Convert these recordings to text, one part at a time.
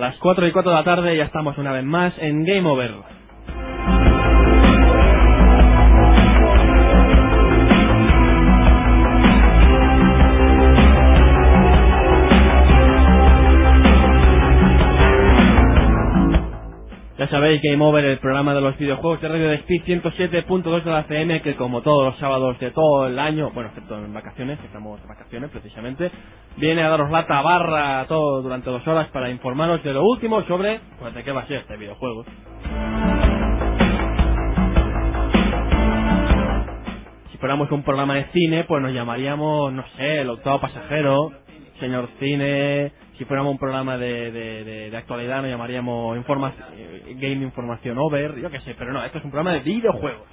Las 4:04 de la tarde, ya estamos una vez más en Game Over. Ya sabéis, Game Over, el programa de los videojuegos de Radio Despí 107.2 de la FM, que como todos los sábados de todo el año, bueno, excepto en vacaciones, que estamos de vacaciones precisamente, viene a daros la tabarra todo durante 2 horas para informaros de lo último sobre, pues, de qué va a ser este videojuego. Si fuéramos un programa de cine, pues nos llamaríamos, no sé, El Octavo Pasajero, Señor Cine. Si fuéramos un programa de actualidad, nos llamaríamos Game Información Over, yo qué sé, pero no, esto es un programa de videojuegos.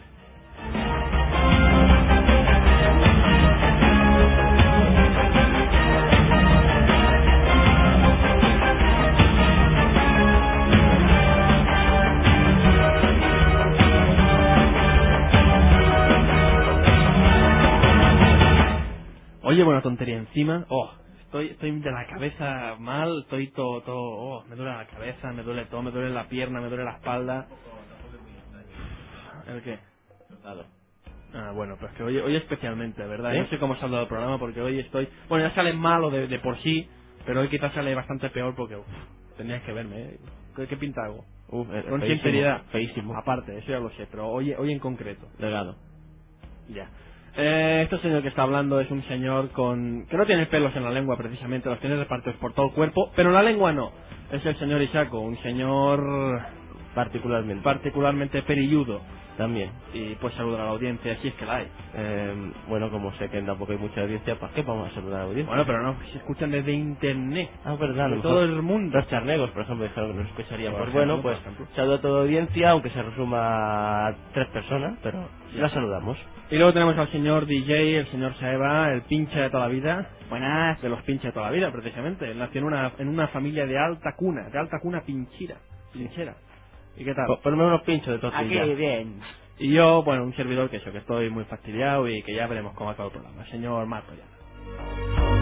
Oye, buena tontería encima. Estoy de la cabeza mal, estoy todo, me duele la cabeza, me duele todo, me duele la pierna, me duele la espalda. ¿El qué? Claro. Bueno, pues que hoy especialmente, ¿verdad? ¿Sí? No sé cómo saldrá del programa porque hoy estoy... Bueno, ya sale malo de por sí, pero hoy quizás sale bastante peor porque... tendrías que verme, ¿eh? ¿Qué pinta hago? Con sinceridad. Feísimo. Aparte, eso ya lo sé, pero hoy en concreto. Legado. Ya. Este señor que está hablando es un señor que no tiene pelos en la lengua precisamente, los tiene repartidos por todo el cuerpo, pero en la lengua no. Es el señor Isaco, un señor particularmente perilludo. También. Y pues saludar a la audiencia, si es que la hay. Bueno, como sé que tampoco hay mucha audiencia, ¿para qué vamos a saludar a la audiencia? Bueno, pero no, se escuchan desde internet. Verdad, de todo el mundo. Los charnegos, por ejemplo, dijeron que nos escucharían. Por Pues ejemplo, bueno, pues por ejemplo. saludo a toda la audiencia, aunque se resuma a 3 personas, pero la saludamos. Y luego tenemos al señor DJ, el señor Saeva, el pincha de toda la vida. Buenas. De los pinches de toda la vida, precisamente. Él nació en una familia de alta cuna pinchera. ¿Y qué tal? Ponme unos pinchos de tortilla. Aquí, bien. Y yo, bueno, un servidor que estoy muy fastidiado y que ya veremos cómo acaba el programa. Señor Marco ya.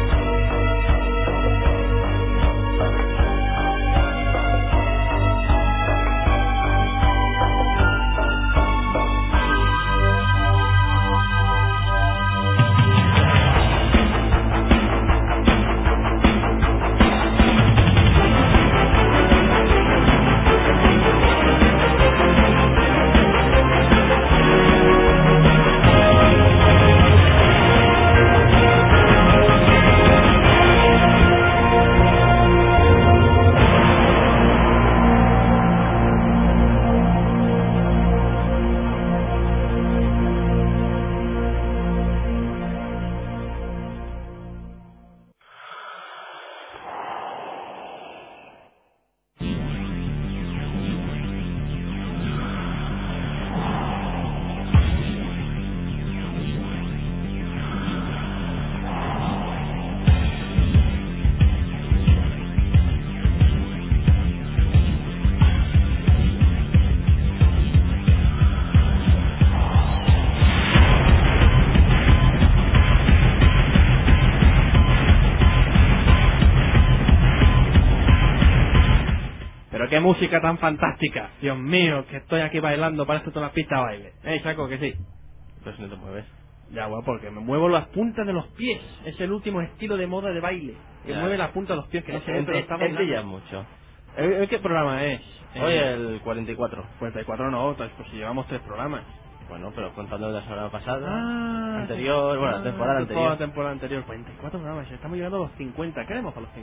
¡Qué música tan fantástica! Dios mío, que estoy aquí bailando, parece toda una pista de baile. Chaco, que sí. Pues no te mueves. Ya, bueno, porque me muevo las puntas de los pies. Es el último estilo de moda de baile. Que Ya. mueve las puntas de los pies, que no se ve, pero está bailando. ya mucho. ¿Qué programa es? Hoy el 44. 44 no, pues si llevamos 3 programas. Bueno, pero contando de la semana pasada, Anterior, la temporada anterior. Toda la temporada anterior. 44 programas, estamos llegando a los 50. ¿Qué haremos para los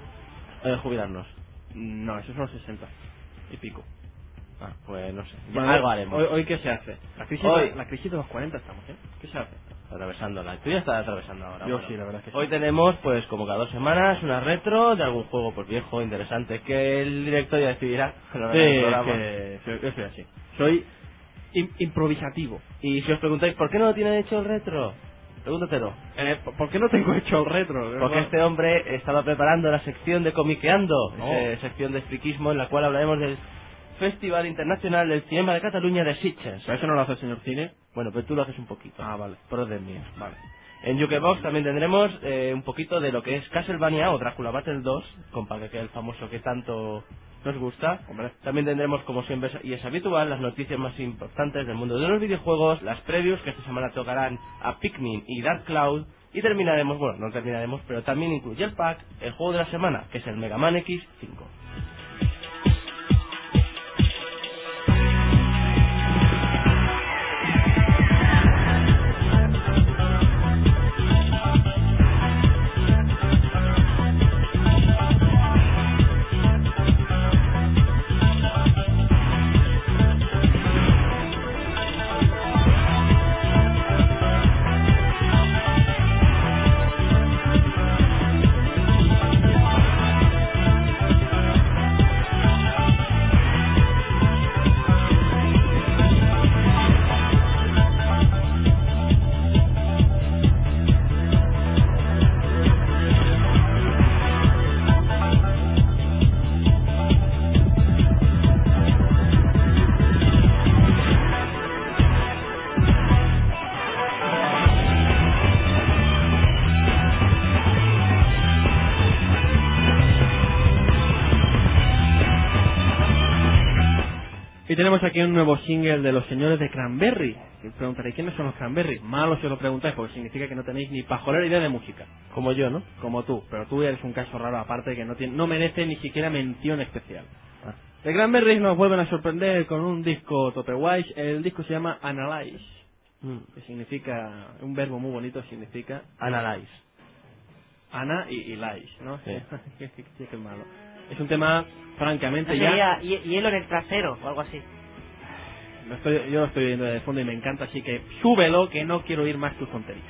50? Jubilarnos. No, esos son los 60 y pico. Pues no sé. Bueno, algo haremos. ¿Hoy qué se hace? La crisis de los 40 estamos, ¿eh? ¿Qué se hace? Atravesándola. Tú ya estás atravesando ahora. Yo sí, la verdad es que sí. Hoy tenemos, pues como cada 2 semanas, una retro de algún juego pues viejo, interesante, que el director ya decidirá. Sí, yo soy así. Soy improvisativo. Y si os preguntáis, ¿por qué no lo tiene hecho el retro? Pregúntatelo. ¿Por qué no tengo hecho el retro? Porque este hombre estaba preparando la sección de Comiqueando, sección de friquismo en la cual hablaremos del Festival Internacional del Cinema de Cataluña de Sitges. ¿Pero eso no lo hace el señor Cine? Bueno, pero tú lo haces un poquito. Vale. Pero es de mío. Vale. En Jukebox también tendremos un poquito de lo que es Castlevania o Drácula Battle 2, compa, que es el famoso que tanto nos gusta. Hombre. También tendremos, como siempre y es habitual, las noticias más importantes del mundo de los videojuegos, las previews que esta semana tocarán a Pikmin y Dark Cloud, y terminaremos, bueno, no terminaremos, pero también incluye el pack, el juego de la semana, que es el Mega Man X5. Y tenemos aquí un nuevo single de los señores de Cranberry. Y preguntaréis, ¿quiénes son los Cranberry? Malo si os lo preguntáis, porque significa que no tenéis ni pajolera idea de música. Como yo, ¿no? Como tú, pero tú eres un caso raro aparte que no merece ni siquiera mención especial. The Cranberries nos vuelven a sorprender con un disco tope guay. El disco se llama Analyze, que significa, un verbo muy bonito, significa Analyze. Ana y lies, ¿no? Sí. Qué malo. Es un tema, francamente, ya... hielo en el trasero o algo así. Yo lo estoy viendo de fondo y me encanta, así que súbelo, que no quiero oír más tus tonterías.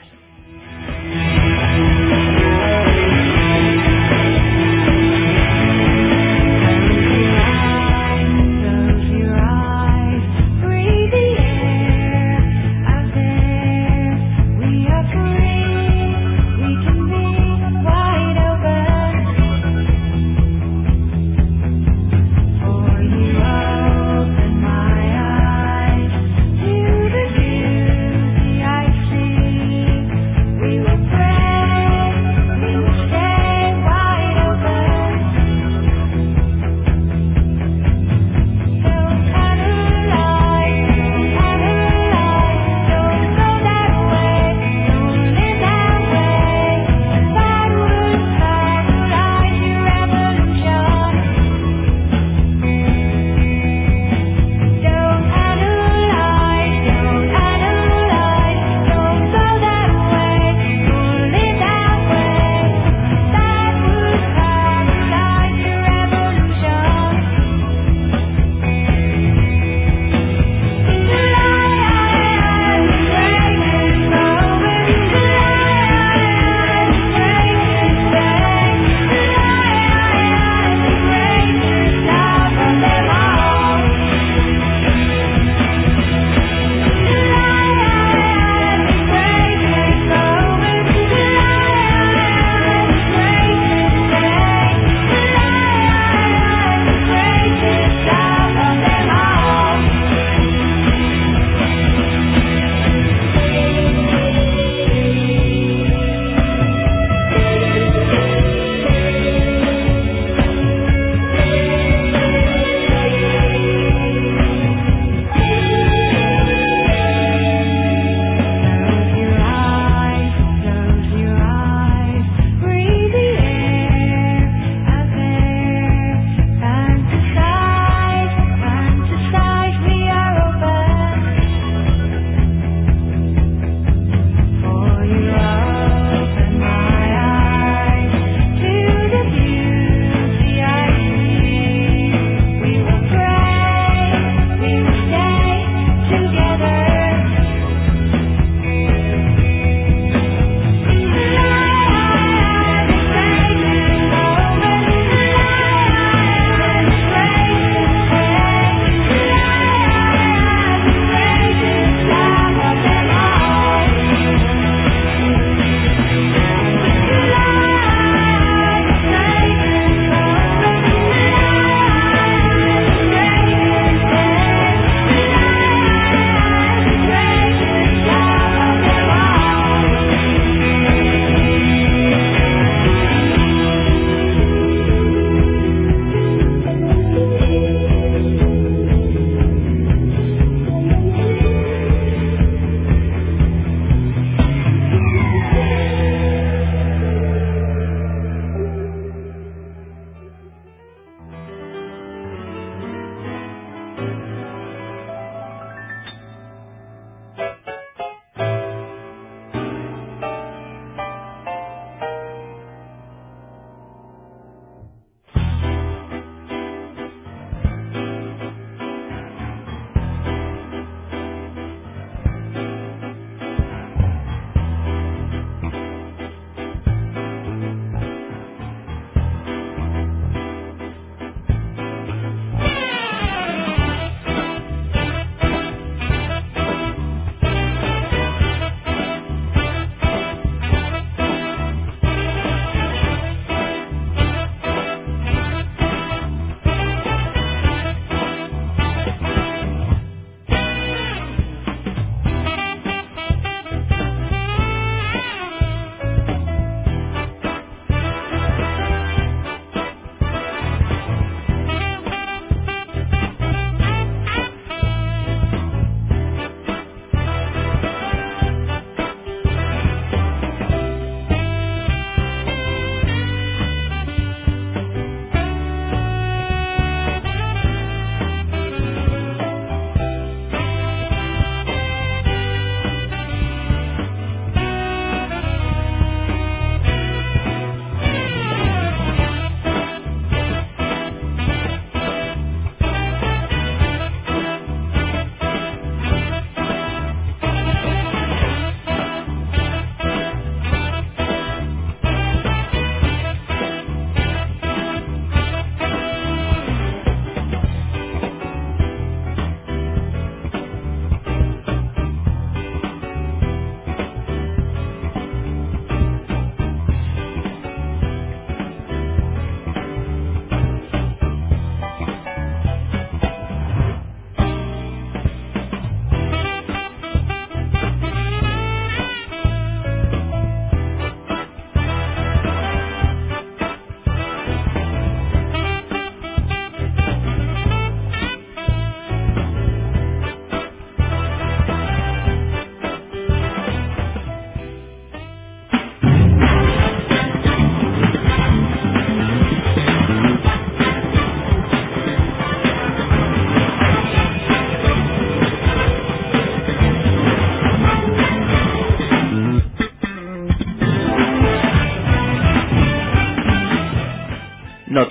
I see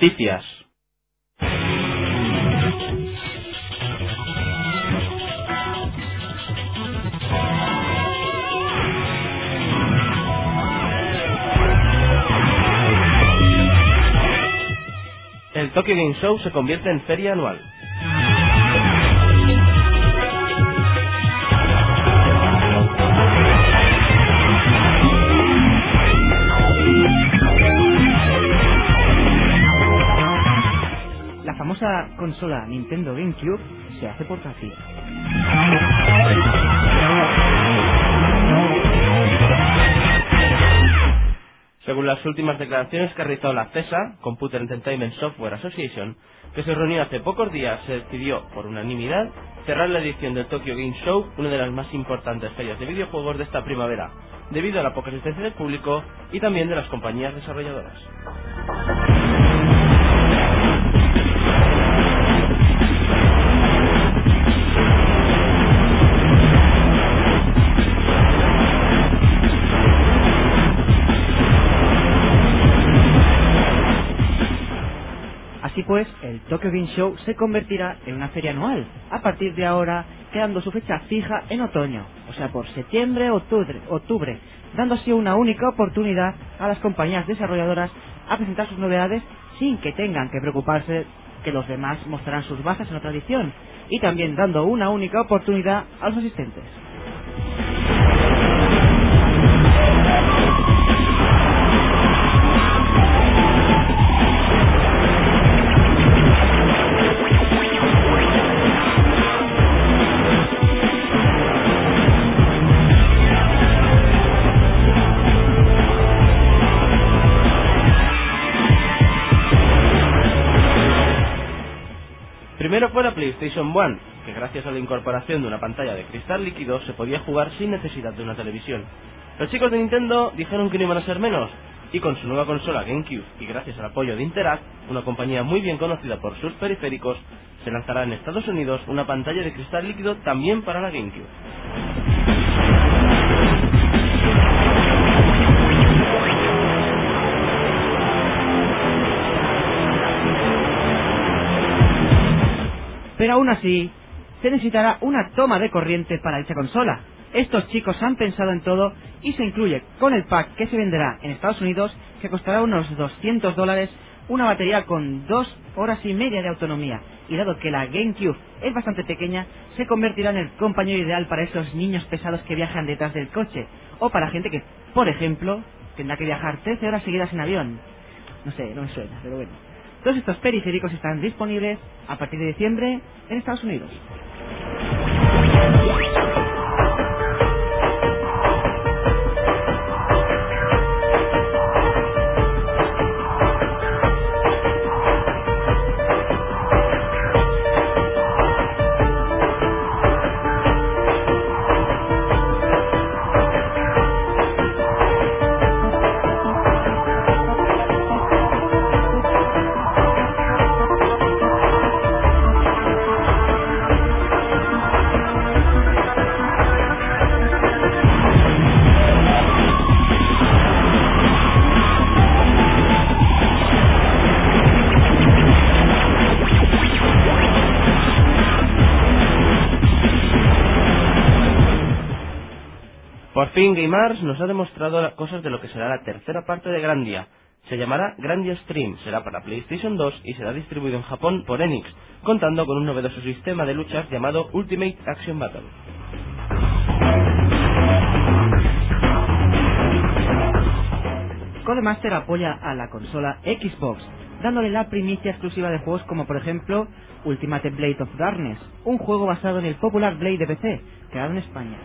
Noticias. El Tokyo Game Show se convierte en feria anual. La famosa consola Nintendo GameCube se hace portátil. Según las últimas declaraciones que ha realizado la CESA, Computer Entertainment Software Association, que se reunió hace pocos días, se decidió, por unanimidad, cerrar la edición del Tokyo Game Show, una de las más importantes ferias de videojuegos de esta primavera, debido a la poca asistencia del público y también de las compañías desarrolladoras. Así pues, el Tokyo Game Show se convertirá en una feria anual, a partir de ahora quedando su fecha fija en otoño, o sea por septiembre o octubre, dando así una única oportunidad a las compañías desarrolladoras a presentar sus novedades sin que tengan que preocuparse que los demás mostrarán sus bazas en otra edición, y también dando una única oportunidad a los asistentes. Primero fue la PlayStation 1, que gracias a la incorporación de una pantalla de cristal líquido se podía jugar sin necesidad de una televisión. Los chicos de Nintendo dijeron que no iban a ser menos, y con su nueva consola GameCube y gracias al apoyo de Interact, una compañía muy bien conocida por sus periféricos, se lanzará en Estados Unidos una pantalla de cristal líquido también para la GameCube. Pero aún así, se necesitará una toma de corriente para dicha consola. Estos chicos han pensado en todo y se incluye con el pack que se venderá en Estados Unidos, que costará unos $200, una batería con 2 horas y media de autonomía. Y dado que la GameCube es bastante pequeña, se convertirá en el compañero ideal para esos niños pesados que viajan detrás del coche, o para gente que, por ejemplo, tendrá que viajar 13 horas seguidas en avión. No sé, no me suena, pero bueno. Todos estos periféricos están disponibles a partir de diciembre en Estados Unidos. Por fin Game Arts nos ha demostrado cosas de lo que será la tercera parte de Grandia. Se llamará Grandia Stream, será para PlayStation 2 y será distribuido en Japón por Enix, contando con un novedoso sistema de luchas llamado Ultimate Action Battle. Codemaster apoya a la consola Xbox, dándole la primicia exclusiva de juegos como por ejemplo Ultimate Blade of Darkness, un juego basado en el popular Blade de PC, creado en España.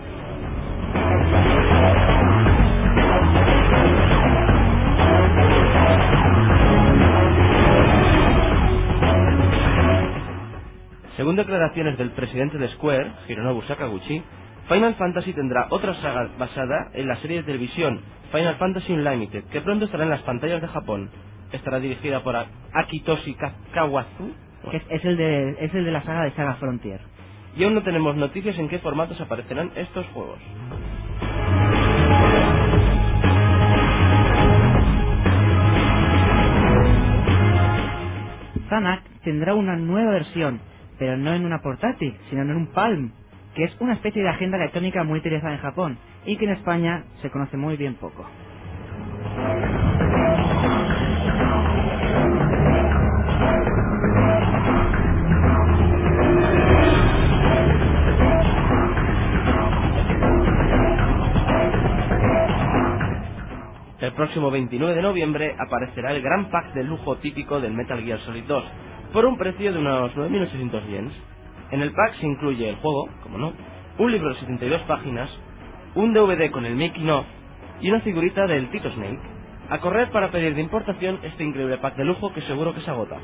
Según declaraciones del presidente de Square, Hironobu Sakaguchi, Final Fantasy tendrá otra saga basada en la serie de televisión Final Fantasy Unlimited, que pronto estará en las pantallas de Japón. Estará dirigida por Akitoshi Kawazu, Que es el de la saga de Saga Frontier. y aún no tenemos noticias en qué formatos aparecerán estos juegos. Zanak tendrá una nueva versión, pero no en una portátil, sino en un Palm, que es una especie de agenda electrónica muy utilizada en Japón y que en España se conoce muy bien poco. El próximo 29 de noviembre aparecerá el gran pack de lujo típico del Metal Gear Solid 2, por un precio de unos 9.800 yens. En el pack se incluye el juego, como no, un libro de 72 páginas, un DVD con el making of y una figurita del Tito Snake. A correr para pedir de importación este increíble pack de lujo que seguro que se agota.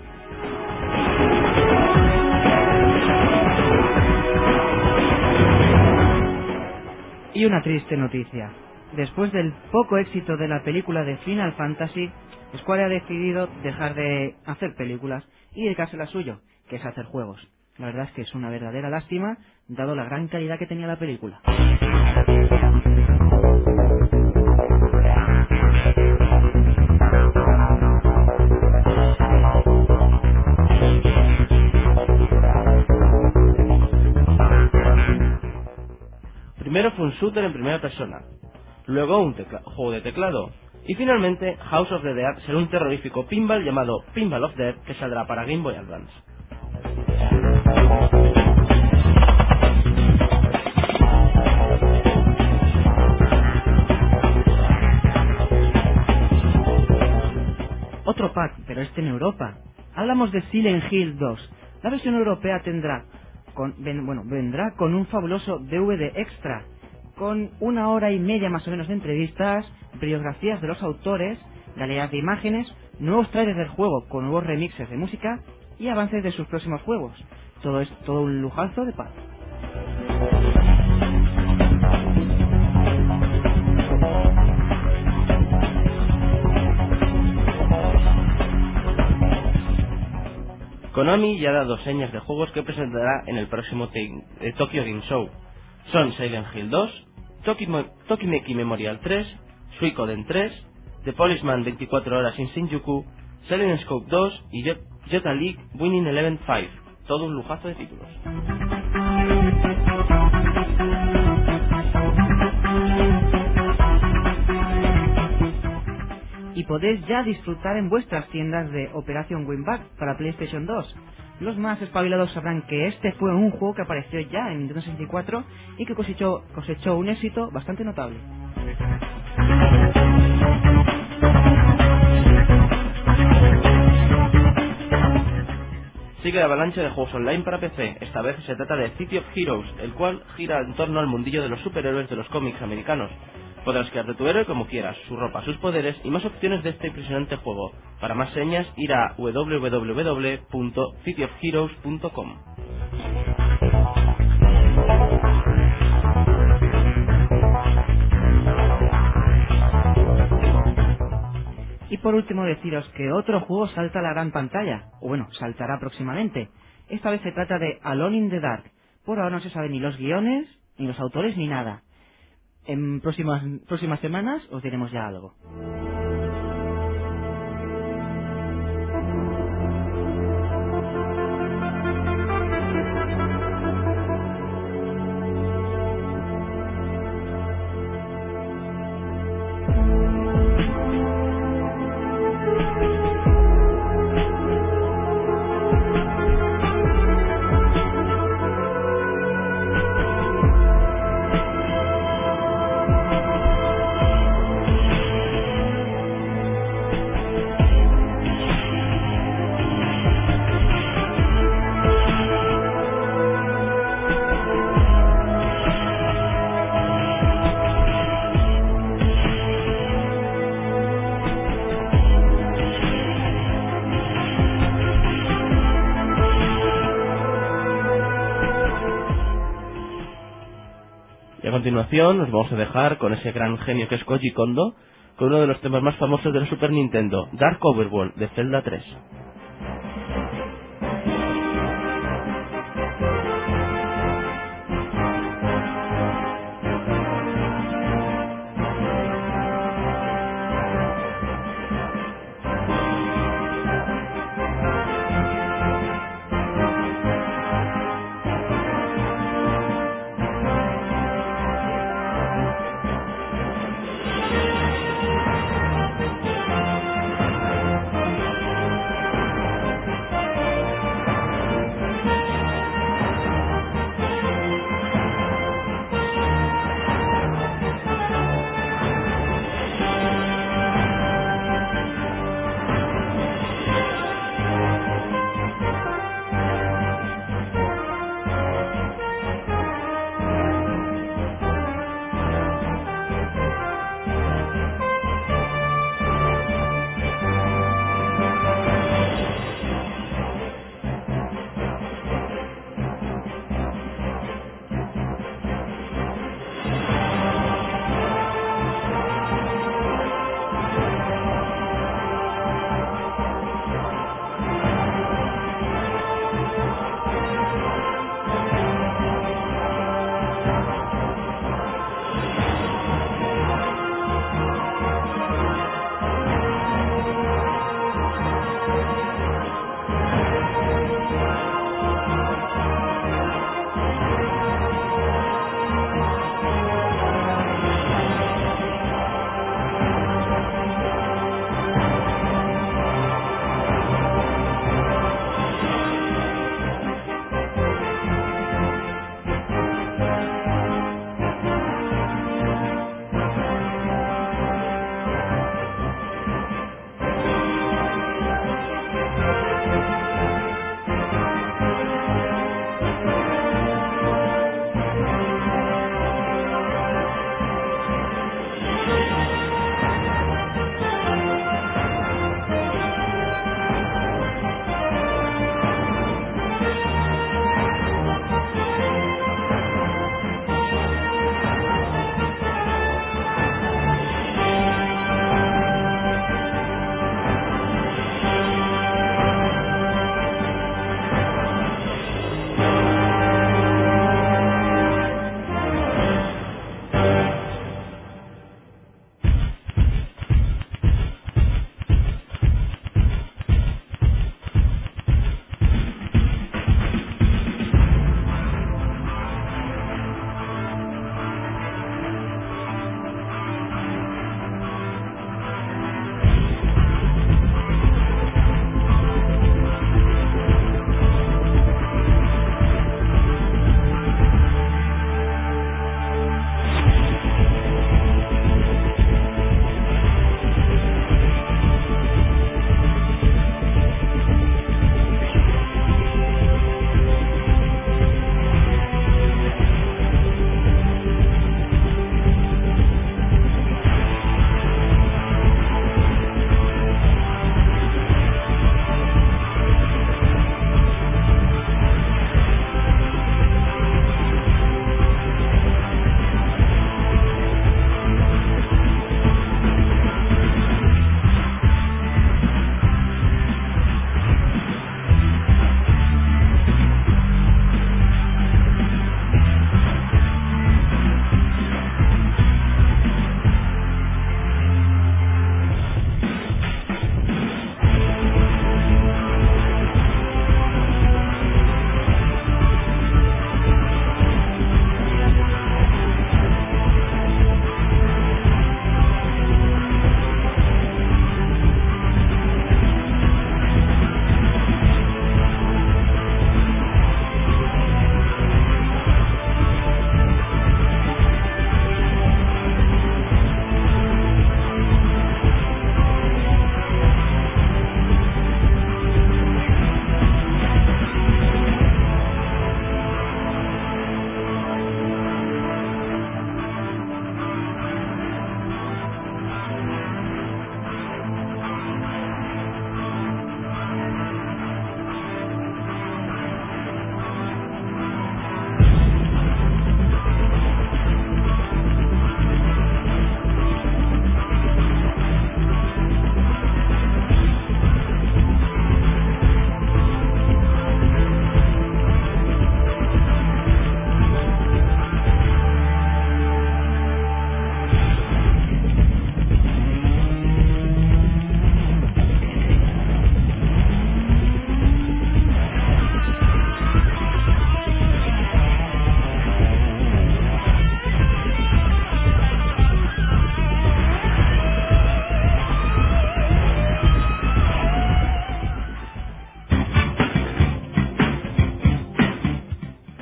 Y una triste noticia. Después del poco éxito de la película de Final Fantasy, Square ha decidido dejar de hacer películas y dedicarse a lo suyo, que es hacer juegos. La verdad es que es una verdadera lástima, dado la gran calidad que tenía la película. Primero fue un shooter en primera persona, luego un juego de teclado, y finalmente House of the Dead será un terrorífico pinball llamado Pinball of Death que saldrá para Game Boy Advance. Otro pack, pero este en Europa. Hablamos de Silent Hill 2. La versión europea vendrá con un fabuloso DVD extra, con 1 hora y media más o menos de entrevistas, biografías de los autores, galerías de imágenes, nuevos trailers del juego con nuevos remixes de música y avances de sus próximos juegos. Todo es todo un lujazo de pack. Konami ya ha dado señas de juegos que presentará en el próximo Tokyo Game Show. Son Silent Hill 2, Tokimeki Memorial 3, Suikoden 3, The Policeman 24 horas in Shinjuku, Silent Scope 2 y Jota League Winning Eleven 5. Todo un lujazo de títulos. Y podéis ya disfrutar en vuestras tiendas de Operación Winback para PlayStation 2. Los más espabilados sabrán que este fue un juego que apareció ya en Nintendo 64 y que cosechó un éxito bastante notable. Sigue la avalancha de juegos online para PC. Esta vez se trata de City of Heroes, el cual gira en torno al mundillo de los superhéroes de los cómics americanos. Podrás crearte tu héroe como quieras, su ropa, sus poderes y más opciones de este impresionante juego. Para más señas, ir a www.cityofheroes.com. Y por último deciros que otro juego salta a la gran pantalla, o bueno, saltará próximamente. Esta vez se trata de Alone in the Dark. Por ahora no se sabe ni los guiones, ni los autores, ni nada. En próximas semanas os diremos ya algo. Y a continuación nos vamos a dejar con ese gran genio que es Koji Kondo, con uno de los temas más famosos de la Super Nintendo, Dark Overworld de Zelda 3.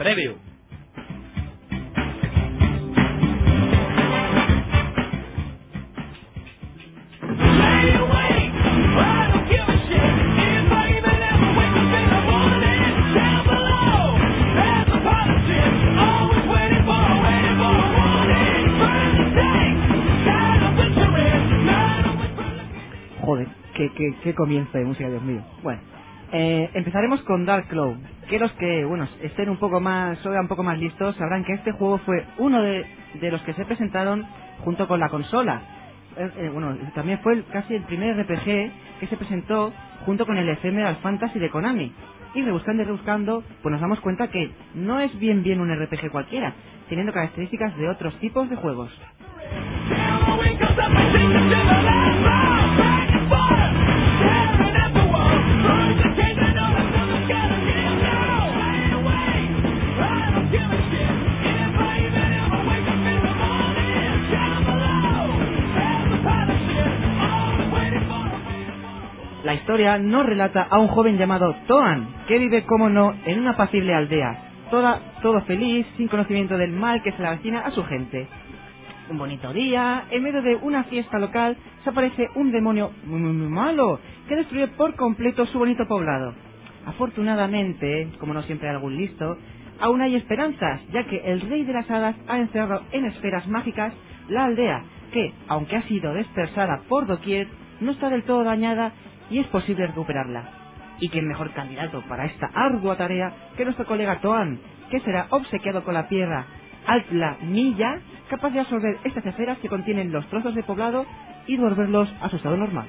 Preview. Joder, qué comienzo de música, Dios mío. Bueno, empezaremos con Dark Cloud. Que los que, bueno, estén un poco más listos sabrán que este juego fue uno de los que se presentaron junto con la consola. Bueno, también fue casi el primer RPG que se presentó junto con el Ephemeral Fantasy de Konami. Y rebuscando, pues nos damos cuenta que no es bien un RPG cualquiera, teniendo características de otros tipos de juegos. La historia nos relata a un joven llamado Toan, que vive, como no, en una apacible aldea, todo feliz, sin conocimiento del mal que se le avecina a su gente. Un bonito día, en medio de una fiesta local, se aparece un demonio muy malo, que destruye por completo su bonito poblado. Afortunadamente, como no siempre hay algún listo, aún hay esperanzas, ya que el rey de las hadas ha encerrado en esferas mágicas la aldea, que, aunque ha sido dispersada por doquier, no está del todo dañada y es posible recuperarla. Y quién mejor candidato para esta ardua tarea que nuestro colega Toan, que será obsequiado con la piedra Altla Milla, capaz de absorber estas esferas que contienen los trozos de poblado y devolverlos a su estado normal.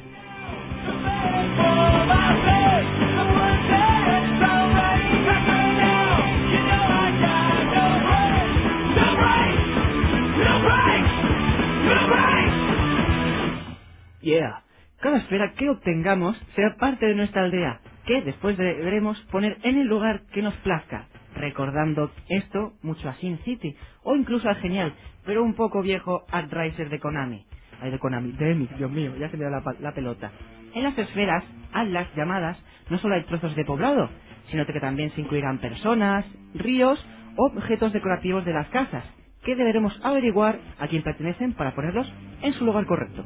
Yeah. Cada esfera que obtengamos será parte de nuestra aldea, que después deberemos poner en el lugar que nos plazca, recordando esto mucho a Sin City, o incluso al genial, pero un poco viejo ArtRiser de Konami. Ay, de Konami, de Emi, Dios mío, ya se me da la pelota. En las esferas, Atlas llamadas, no solo hay trozos de poblado, sino que también se incluirán personas, ríos o objetos decorativos de las casas, que deberemos averiguar a quién pertenecen para ponerlos en su lugar correcto.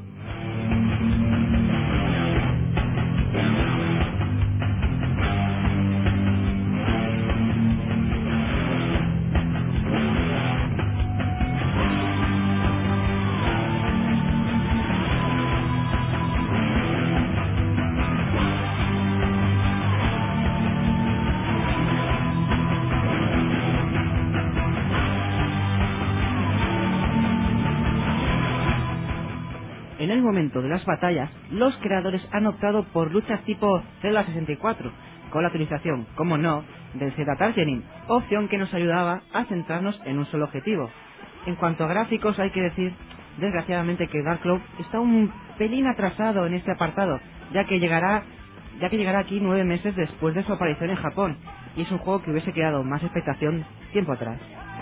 En el momento de las batallas, los creadores han optado por luchas tipo Zelda 64, con la utilización, como no, del Z-Targeting, opción que nos ayudaba a centrarnos en un solo objetivo. En cuanto a gráficos, hay que decir, desgraciadamente, que Dark Cloud está un pelín atrasado en este apartado, ya que llegará aquí 9 meses después de su aparición en Japón, y es un juego que hubiese creado más expectación tiempo atrás.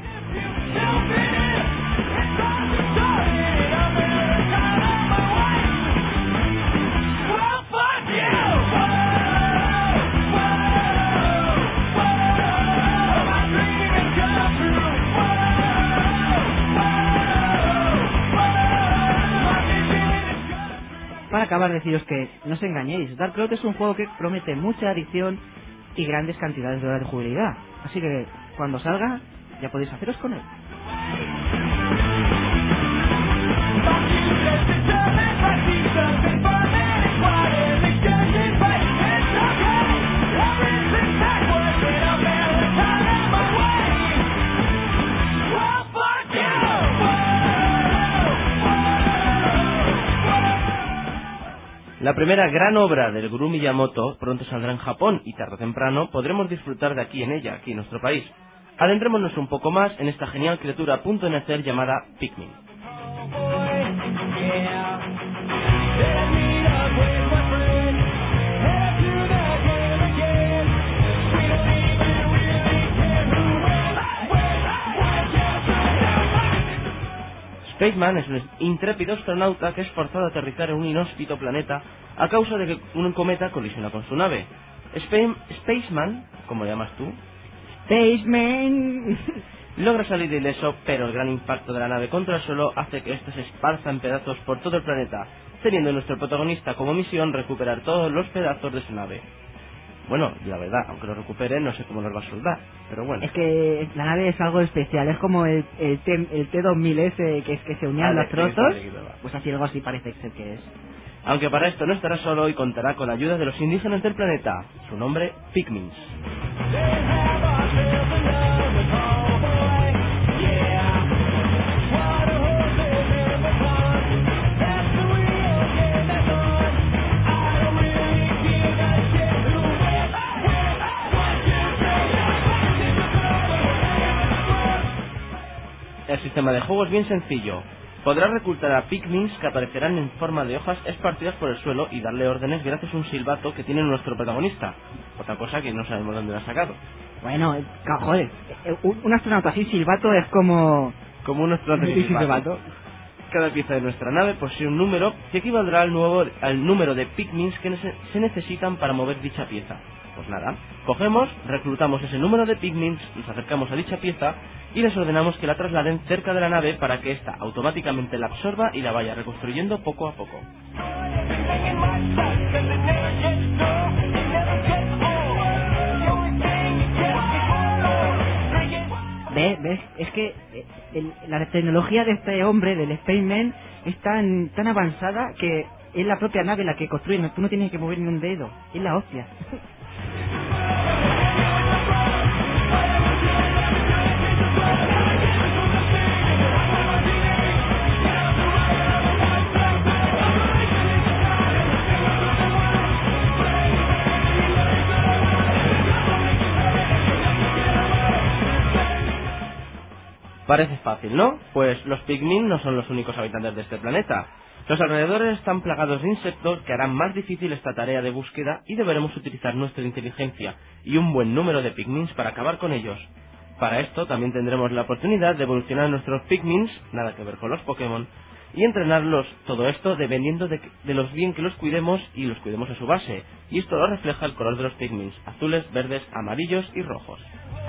Para acabar, deciros que no os engañéis, Dark Cloud es un juego que promete mucha adicción y grandes cantidades de horas de jugabilidad, así que cuando salga ya podéis haceros con él. La primera gran obra del Gurú Miyamoto pronto saldrá en Japón y tarde o temprano podremos disfrutar de aquí en nuestro país. Adentrémonos un poco más en esta genial criatura a punto de nacer llamada Pikmin. Spaceman es un intrépido astronauta que es forzado a aterrizar en un inhóspito planeta a causa de que un cometa colisiona con su nave. Spaceman, como le llamas tú, Spaceman. Logra salir ileso, pero el gran impacto de la nave contra el suelo hace que éste se esparza en pedazos por todo el planeta, teniendo nuestro protagonista como misión recuperar todos los pedazos de su nave. Bueno, la verdad, aunque lo recupere, no sé cómo los va a soldar, pero bueno. Es que la nave es algo especial, es como el T-2000 ese que se unían los trozos. Pues así algo así parece ser que es. Aunque para esto no estará solo y contará con la ayuda de los indígenas del planeta. Su nombre, Pikmins. El sistema de juego es bien sencillo. Podrás reclutar a Pikmins que aparecerán en forma de hojas esparcidas por el suelo y darle órdenes gracias a un silbato que tiene nuestro protagonista. Otra cosa que no sabemos dónde lo ha sacado. Bueno, joder, un astronauta sin silbato es como... Como un astronauta sin silbato. Cada pieza de nuestra nave posee un número que equivaldrá al número de Pikmins que se necesitan para mover dicha pieza. Pues nada, cogemos, reclutamos ese número de Pikmins, nos acercamos a dicha pieza y les ordenamos que la trasladen cerca de la nave para que ésta automáticamente la absorba y la vaya reconstruyendo poco a poco. ¿Ves? Es que la tecnología de este hombre, del Spaceman, es tan avanzada que es la propia nave la que construye, tú no tienes que mover ni un dedo, es la hostia. Parece fácil, ¿no? Pues los Pikmin no son los únicos habitantes de este planeta. Los alrededores están plagados de insectos que harán más difícil esta tarea de búsqueda y deberemos utilizar nuestra inteligencia y un buen número de Pikmins para acabar con ellos. Para esto también tendremos la oportunidad de evolucionar nuestros Pikmins, nada que ver con los Pokémon, y entrenarlos, todo esto dependiendo de los bien que los cuidemos y los cuidemos a su base. Y esto lo refleja el color de los Pikmins, azules, verdes, amarillos y rojos.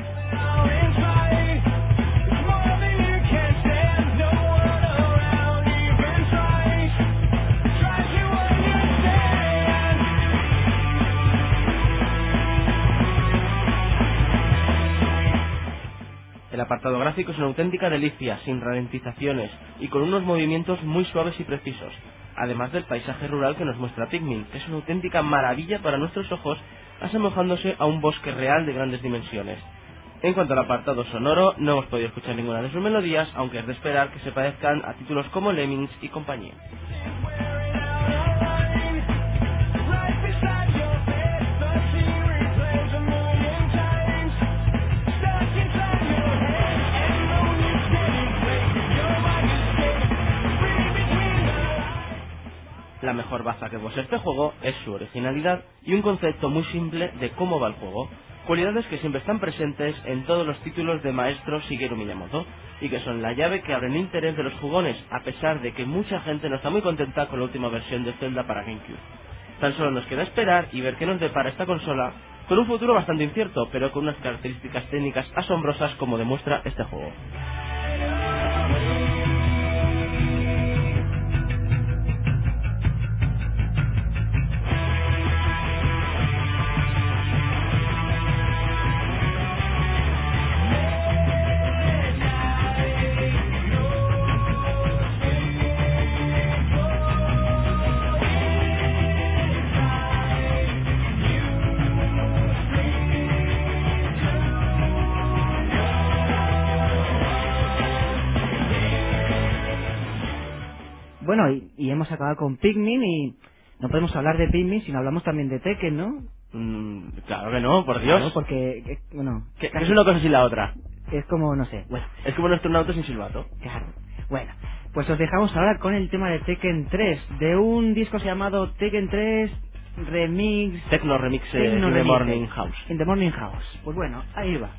El apartado gráfico es una auténtica delicia, sin ralentizaciones y con unos movimientos muy suaves y precisos, además del paisaje rural que nos muestra Pikmin, que es una auténtica maravilla para nuestros ojos, asemejándose a un bosque real de grandes dimensiones. En cuanto al apartado sonoro, no hemos podido escuchar ninguna de sus melodías, aunque es de esperar que se parezcan a títulos como Lemmings y compañía. La mejor baza que posee este juego es su originalidad y un concepto muy simple de cómo va el juego, cualidades que siempre están presentes en todos los títulos de maestro Shigeru Miyamoto y que son la llave que abre el interés de los jugones, a pesar de que mucha gente no está muy contenta con la última versión de Zelda para GameCube. Tan solo nos queda esperar y ver qué nos depara esta consola, con un futuro bastante incierto, pero con unas características técnicas asombrosas como demuestra este juego. Bueno, y hemos acabado con Pikmin y no podemos hablar de Pikmin si no hablamos también de Tekken, ¿no? Claro que no, por Dios. Claro, porque, bueno... Que es una cosa sin la otra. Es como, no sé, bueno. Es como nuestro auto sin silbato. Claro. Bueno, pues os dejamos ahora con el tema de Tekken 3, de un disco llamado Tekken 3 Remix... Techno Remix Techno in the Remix, Morning House. In the Morning House. Pues bueno, ahí va.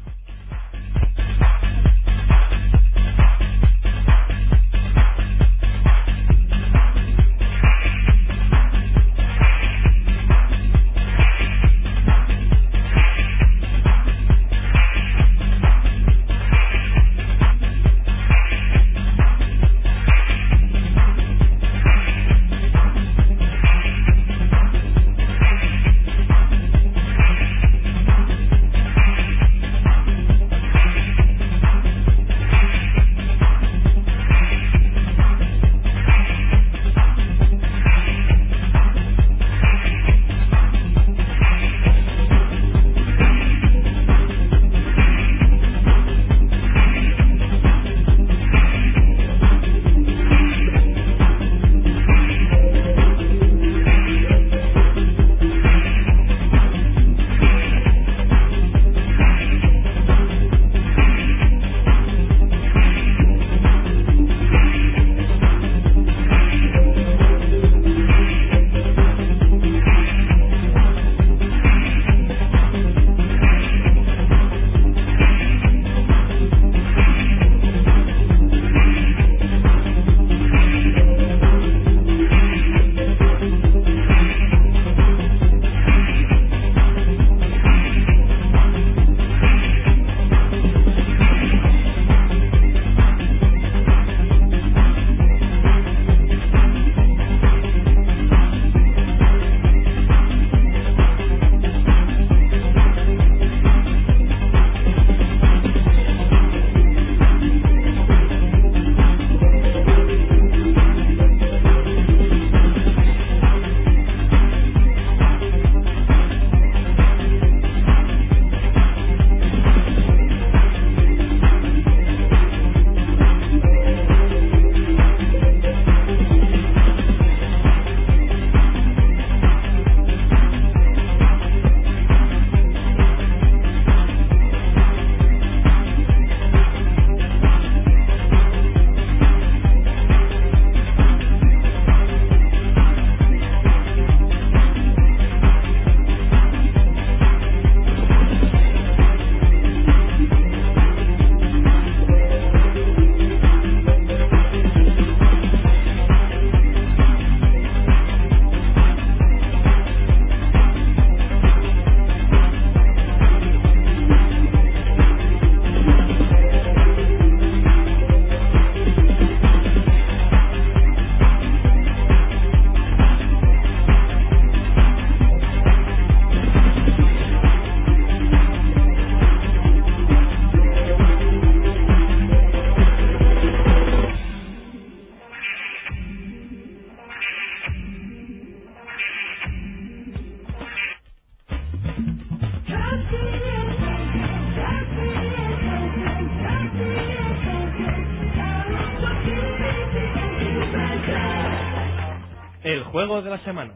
juego de la semana.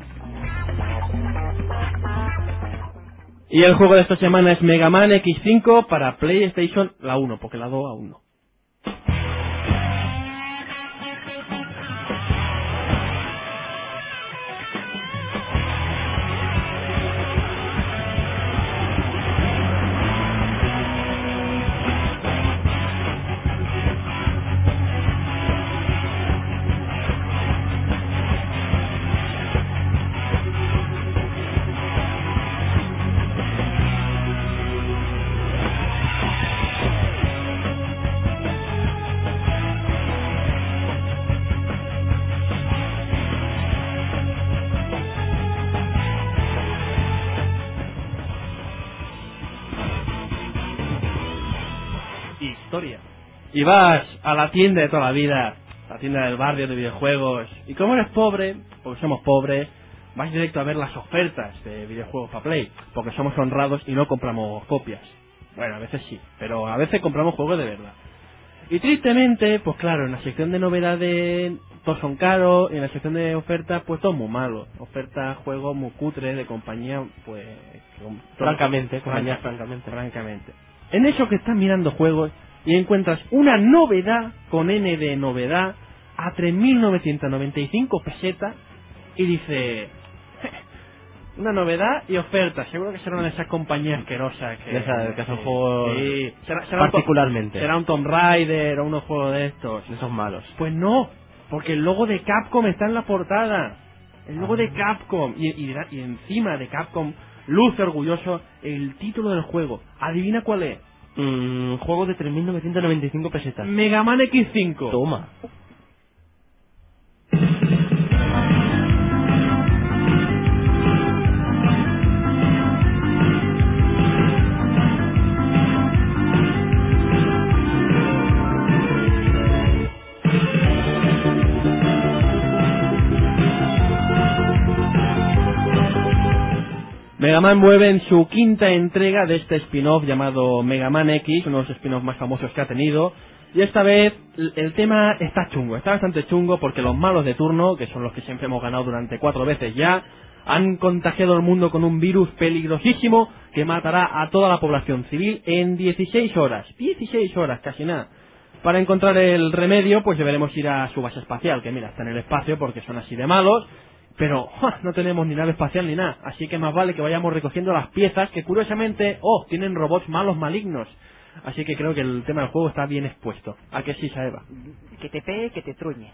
Y el juego de esta semana es Mega Man X5 para PlayStation, la 1, porque la 2 aún no. Historia. Y vas a la tienda de toda la vida, la tienda del barrio de videojuegos, y como eres pobre, porque somos pobres, vas directo a ver las ofertas de videojuegos para Play, porque somos honrados y no compramos copias. Bueno, a veces sí, pero a veces compramos juegos de verdad. Y tristemente, pues claro, en la sección de novedades todos son caros, y en la sección de ofertas pues todo muy malo. Ofertas, juegos muy cutres de compañía, pues... Francamente. En eso que estás mirando juegos y encuentras una novedad con N de novedad a 3.995 pesetas y dice... Una novedad y oferta. Seguro que serán esas compañías asquerosas que son juegos sí. Será particularmente. Será un Tomb Raider o unos juegos de estos. Esos malos. Pues no, porque el logo de Capcom está en la portada. El logo de Capcom. Y encima de Capcom, luce orgulloso el título del juego. ¿Adivina cuál es? Juego de 3.995 pesetas. Mega Man X5. Toma. Mega Man vuelve en su quinta entrega de este spin-off llamado Mega Man X, uno de los spin-offs más famosos que ha tenido. Y esta vez el tema está chungo, está bastante chungo porque los malos de turno, que son los que siempre hemos ganado durante 4 veces ya, han contagiado al mundo con un virus peligrosísimo que matará a toda la población civil en 16 horas. 16 horas, casi nada. Para encontrar el remedio, pues deberemos ir a su base espacial, que mira, está en el espacio porque son así de malos. Pero no tenemos ni nave espacial ni nada, así que más vale que vayamos recogiendo las piezas que curiosamente, tienen robots malos malignos. Así que creo que el tema del juego está bien expuesto. ¿A que sí, Saeva? Que te pegue, que te truñes.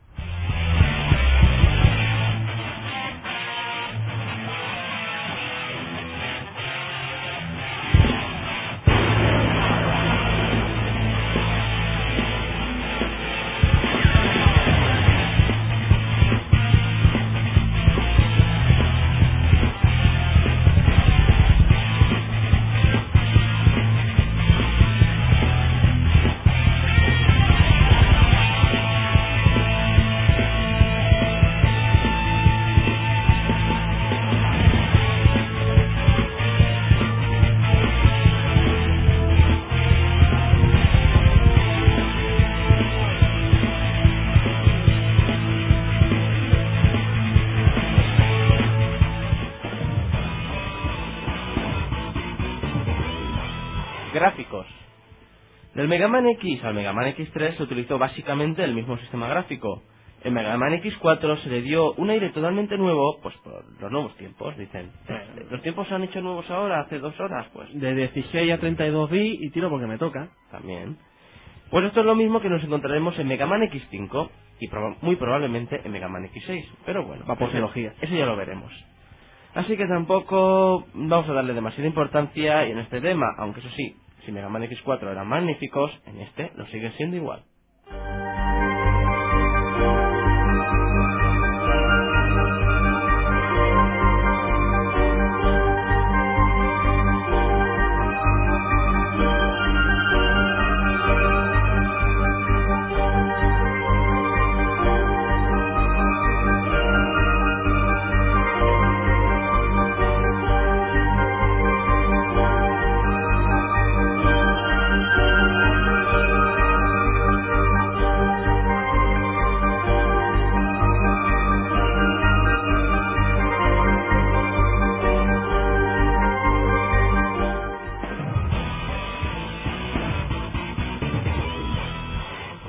Gráficos. Del Mega Man X al Mega Man X3 se utilizó básicamente el mismo sistema gráfico. En Mega Man X4 se le dio un aire totalmente nuevo, pues por los nuevos tiempos, dicen. ¿Los tiempos se han hecho nuevos ahora, hace 2 horas? Pues de 16 a 32 bits y tiro porque me toca. También. Pues esto es lo mismo que nos encontraremos en Mega Man X5 y muy probablemente en Mega Man X6. Pero bueno, va por geología. Eso ya lo veremos. Así que tampoco vamos a darle demasiada importancia en este tema, aunque eso sí, si Mega Man X4 eran magníficos, en este lo siguen siendo igual.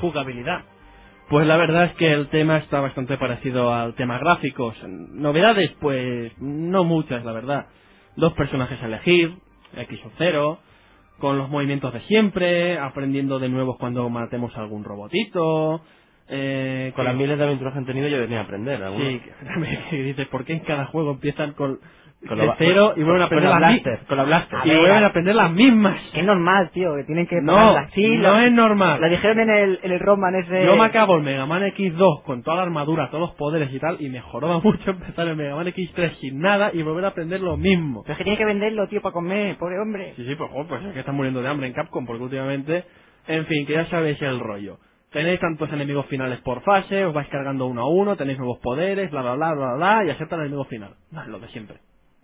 jugabilidad. Pues la verdad es que el tema está bastante parecido al tema gráficos. Novedades, pues no muchas, la verdad. 2 personajes a elegir, X o 0, con los movimientos de siempre, aprendiendo de nuevo cuando matemos algún robotito. Con las miles de aventuras que han tenido yo venía a aprender. Sí, que dices, ¿por qué en cada juego empiezan con lo de cero y vuelven a aprender con la blaster. y vuelven a aprender las mismas? Que es normal, tío, que tienen que No, ponerla. Sí, no es normal. Lo dijeron en el Rockman ese... Yo me acabo el Mega Man X2 con toda la armadura, todos los poderes y tal, y me joroba mucho empezar el Mega Man X3 sin nada y volver a aprender lo mismo. Pero es que tiene que venderlo, tío, para comer, pobre hombre. Sí, pues, pues es que están muriendo de hambre en Capcom, porque últimamente, en fin, que ya sabéis el rollo. Tenéis tantos enemigos finales por fase, os vais cargando uno a uno, tenéis nuevos poderes, bla bla bla bla bla, y aceptan el enemigo final. No, lo de siempre.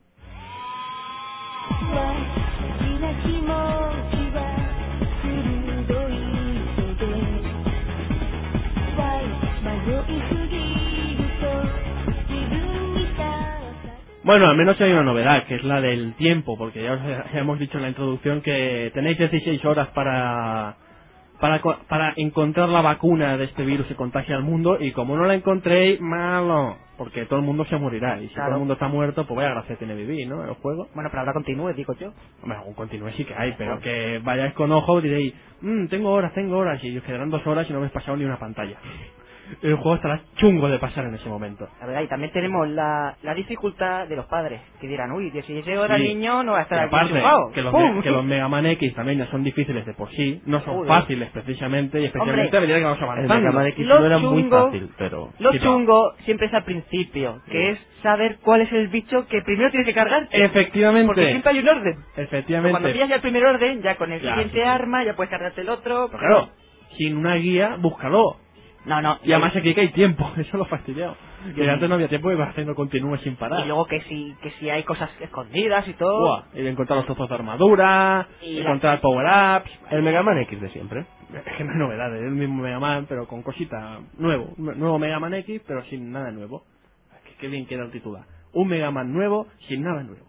Bueno, al menos hay una novedad, que es la del tiempo, porque ya hemos dicho en la introducción que tenéis 16 horas para encontrar la vacuna de este virus que contagia al mundo, y como no la encontréis, malo, porque todo el mundo se morirá, y si todo el mundo está muerto, pues vaya gracia tiene vivir, ¿no? El juego. Bueno, pero ahora continúe, digo yo. Hombre, algún continúe sí que hay, pero que vayáis con ojo y diréis, tengo horas, y os quedarán 2 horas y no habéis pasado ni una pantalla. El juego estará chungo de pasar en ese momento. La verdad, y también tenemos la dificultad de los padres, que dirán, uy, 16 horas Sí. niño no va a estar Y aquí aparte, enchufado. que los Mega Man X también ya son difíciles de por sí, no son Joder. fáciles precisamente, y especialmente a medida que vamos El avanzando. Mega Man X Lo no era muy chungo- fácil, pero... Lo Sí, chungo siempre es al principio, que es saber cuál es el bicho que primero tienes que cargar. Efectivamente. Porque siempre hay un orden. Efectivamente. Cuando pillas ya el primer orden, ya con el Ya, siguiente sí, sí. arma, ya puedes cargarte el otro. Pero claro, sin una guía, búscalo. No. Y además aquí que hay tiempo, eso lo fastidiado. Que antes no había tiempo y vas haciendo continúe sin parar. Y luego que si hay cosas escondidas y todo. Buah, y de encontrar los trozos de armadura, Y de la- encontrar power-ups. El Mega Man X de siempre. Es que no hay novedades, es el mismo Mega Man, pero con cosita nuevo Mega Man X, pero sin nada nuevo. Qué bien queda el titular. Un Mega Man nuevo, sin nada nuevo.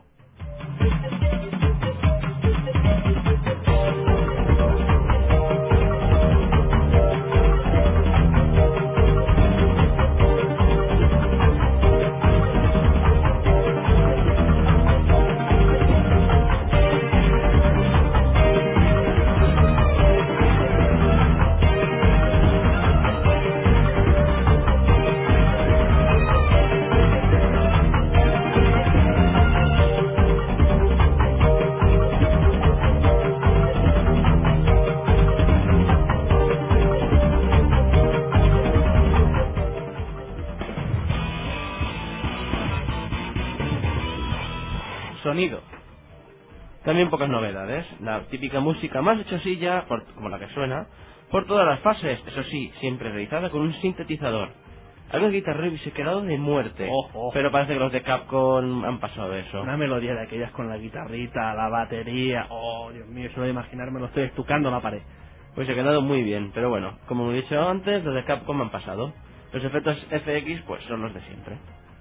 Sonido. También pocas novedades. La típica música más hechosilla, como la que suena, por todas las fases. Eso sí, siempre realizada con un sintetizador. Algún guitarrero se ha quedado de muerte. Ojo. Pero parece que los de Capcom han pasado de eso. Una melodía de aquellas con la guitarrita, la batería. Oh, Dios mío, solo de imaginarme lo estoy estucando la pared. Pues se ha quedado muy bien. Pero bueno, como he dicho antes, los de Capcom han pasado. Los efectos FX pues son los de siempre.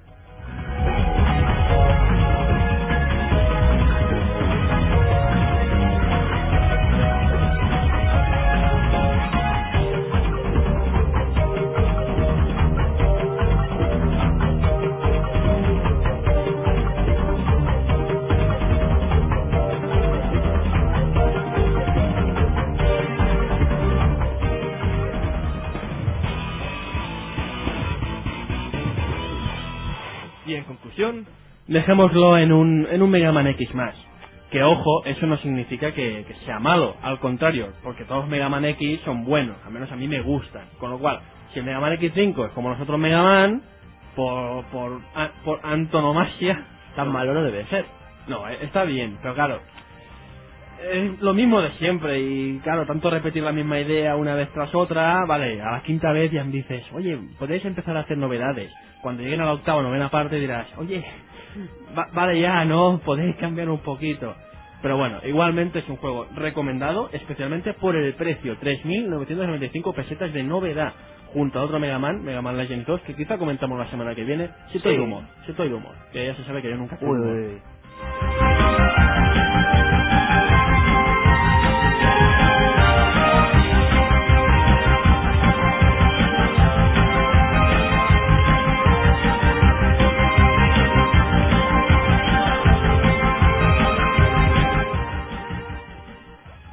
Y en conclusión, dejémoslo en un Mega Man X más. Que ojo, eso no significa que sea malo, al contrario, porque todos los Mega Man X son buenos, al menos a mí me gustan. Con lo cual, si el Mega Man X5 es como los otros Mega Man, por antonomasia, Tan malo no debe ser. no, está bien, pero claro, es lo mismo de siempre y claro, tanto repetir la misma idea una vez tras otra, vale, a la quinta vez ya dices, oye, podéis empezar a hacer novedades. Cuando lleguen a la octava o novena parte dirás, oye, vale ya, ¿no? Podéis cambiar un poquito. Pero bueno, igualmente es un juego recomendado, especialmente por el precio, 3.995 pesetas de novedad, junto a otro Mega Man Legends 2, que quizá comentamos la semana que viene, si estoy de humor, que ya se sabe que yo nunca tengo humor.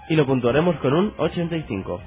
y lo puntuaremos con un 85.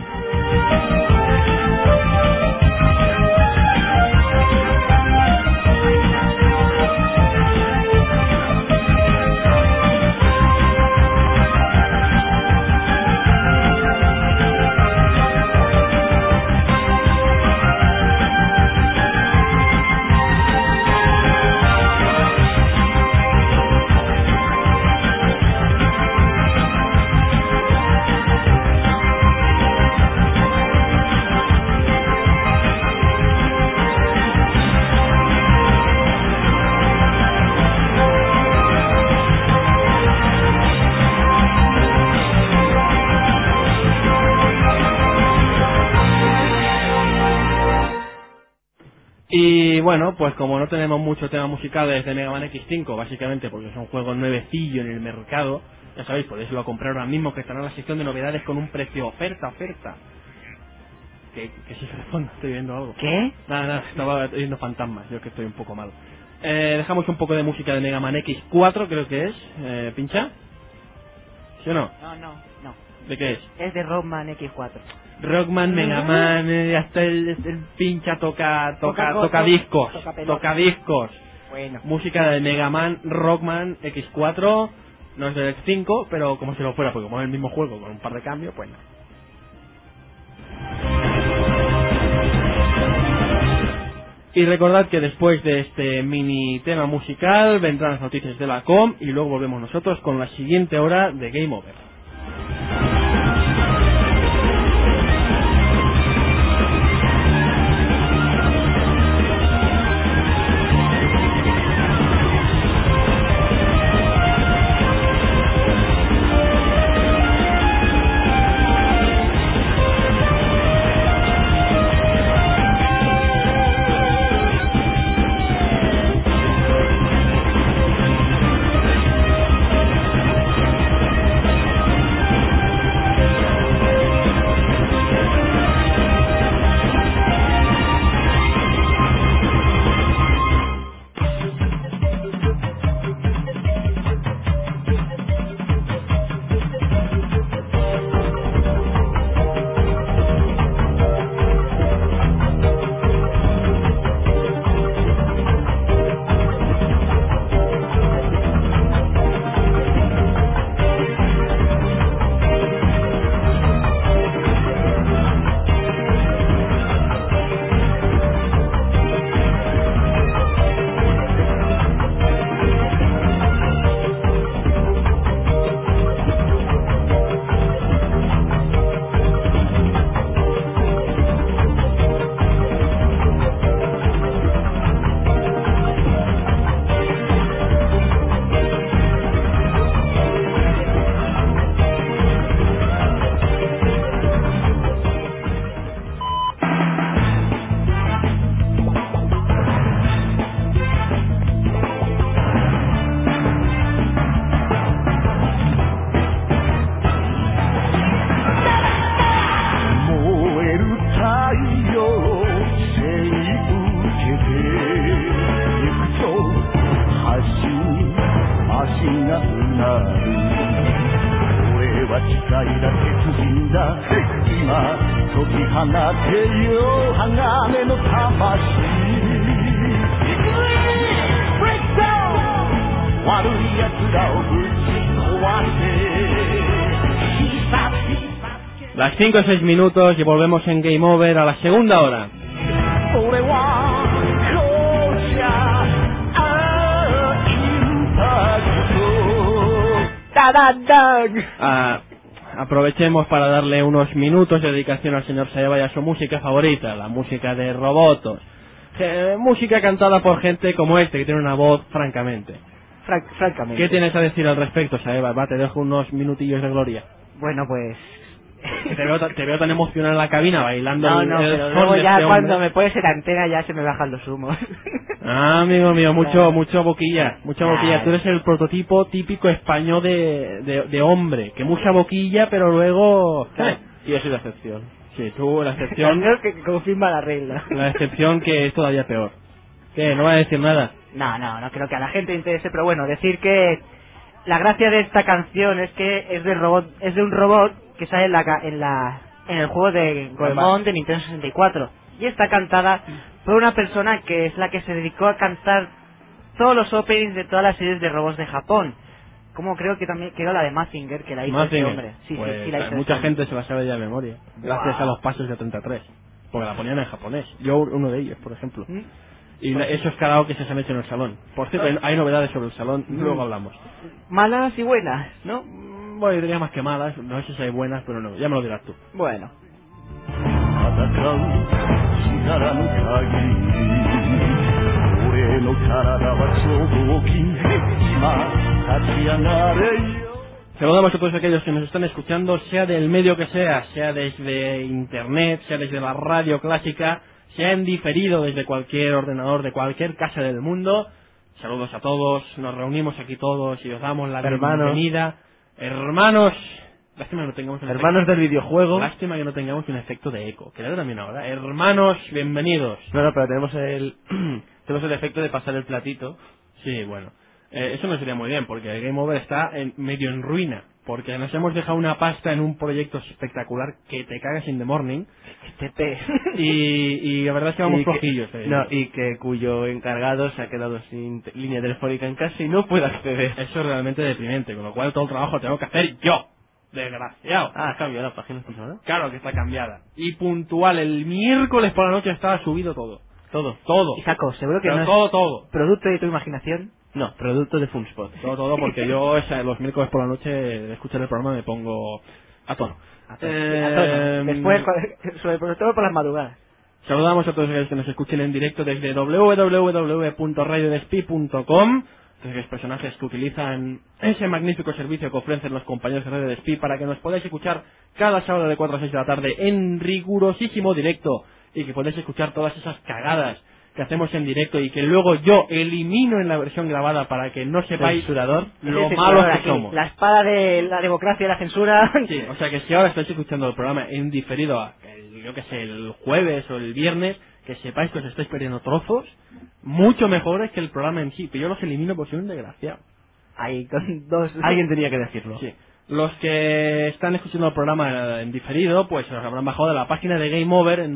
Y bueno, pues como no tenemos mucho tema musical desde Mega Man X5, básicamente porque es un juego nuevecillo en el mercado, ya sabéis, podéis irlo a comprar ahora mismo, que estará en la sección de novedades con un precio oferta. Que si se fondo estoy viendo algo. ¿Qué? Nada, estaba viendo fantasmas, yo que estoy un poco mal. Dejamos un poco de música de Mega Man X4, creo que es. ¿Pincha? ¿Sí o no? No. ¿De qué es? Es de Rockman X4. Rockman, Mega Man, hasta el pincha toca discos. Toca discos. Bueno. Música de Mega Man, Rockman, X4, no es del X5, pero como si lo fuera, porque como es el mismo juego con un par de cambios, pues no. Y recordad que después de este mini tema musical vendrán las noticias de la COM y luego volvemos nosotros con la siguiente hora de Game Over. Las 5 o 6 minutos y volvemos en Game Over a la segunda hora. Aprovechemos para darle unos minutos de dedicación al señor Saeva y a su música favorita, la música de Robotos. Música cantada por gente como este, que tiene una voz francamente. Francamente. ¿Qué tienes a decir al respecto, Saeva? Va, te dejo unos minutillos de gloria. Bueno, pues... Te veo tan emocionado en la cabina bailando el pero son luego de ya este cuando hombre. me pones en antena ya se me bajan los humos. Amigo mío, mucho boquilla. Tú eres el prototipo típico español de hombre, que mucha boquilla, pero luego... Y yo soy la excepción. Sí, tú la excepción... que confirma la regla. La excepción que es todavía peor. ¿Qué? ¿No va a decir nada? No creo que a la gente le interese, pero bueno, decir que La gracia de esta canción es que es de un robot que sale en el juego de Goemon de Nintendo 64 y está cantada por una persona que es la que se dedicó a cantar todos los openings de todas las series de robots de Japón, como creo que también quedó la de Mazinger, que la hizo este hombre. Sí, pues sí, la hizo mucha este gente se la sabe ya de memoria, gracias a los pasos de 33, porque la ponían en japonés. Yo uno de ellos, por ejemplo. Y esos karaoke se han hecho en el salón. Por cierto, hay novedades sobre el salón, luego hablamos. Malas y buenas, ¿no? Bueno, yo diría más que malas, no sé si hay buenas, pero no, ya me lo dirás tú. Bueno. Saludamos a todos aquellos que nos están escuchando, sea del medio que sea desde internet, sea desde la radio clásica, sea en diferido desde cualquier ordenador de cualquier casa del mundo. Saludos a todos, nos reunimos aquí todos y os damos la bienvenida. Hermanos, lástima que no tengamos hermanos del videojuego. Lástima que no tengamos un efecto de eco. Creo también ahora. Hermanos, bienvenidos. No, pero tenemos el efecto de pasar el platito. Sí, bueno. Eso no sería muy bien, porque el Game Over está medio en ruina. Porque nos hemos dejado una pasta en un proyecto espectacular que te cagas in the morning. Y la verdad es que vamos flojillos. Y que cuyo encargado se ha quedado sin línea telefónica en casa y no puede acceder. Eso es realmente deprimente, con lo cual todo el trabajo tengo que hacer yo. Desgraciado. ¿Has cambiado la página? Claro que está cambiada. Y puntual, el miércoles por la noche estaba subido todo. Todo. Y saco, seguro que pero no todo. Es producto de tu imaginación. No, producto de Funspot. Todo, porque yo los miércoles por la noche de escuchar el programa me pongo a tono. Después, sobre todo por las madrugadas. Saludamos a todos aquellos que nos escuchen en directo desde www.radiodespi.com, los personajes que utilizan ese magnífico servicio que ofrecen los compañeros de Radio Despí para que nos podáis escuchar cada sábado de 4 a 6 de la tarde en rigurosísimo directo y que podáis escuchar todas esas cagadas que hacemos en directo y que luego yo elimino en la versión grabada para que no sepáis censurador lo malos que somos. La espada de la democracia y la censura. Sí, o sea que si ahora estáis escuchando el programa en diferido, yo que sé, el jueves o el viernes, que sepáis que os estáis perdiendo trozos mucho mejores que el programa en sí, pero yo los elimino por ser un desgraciado. Ahí, con dos... Alguien tenía que decirlo. Sí. Los que están escuchando el programa en diferido, pues os habrán bajado de la página de Game Over en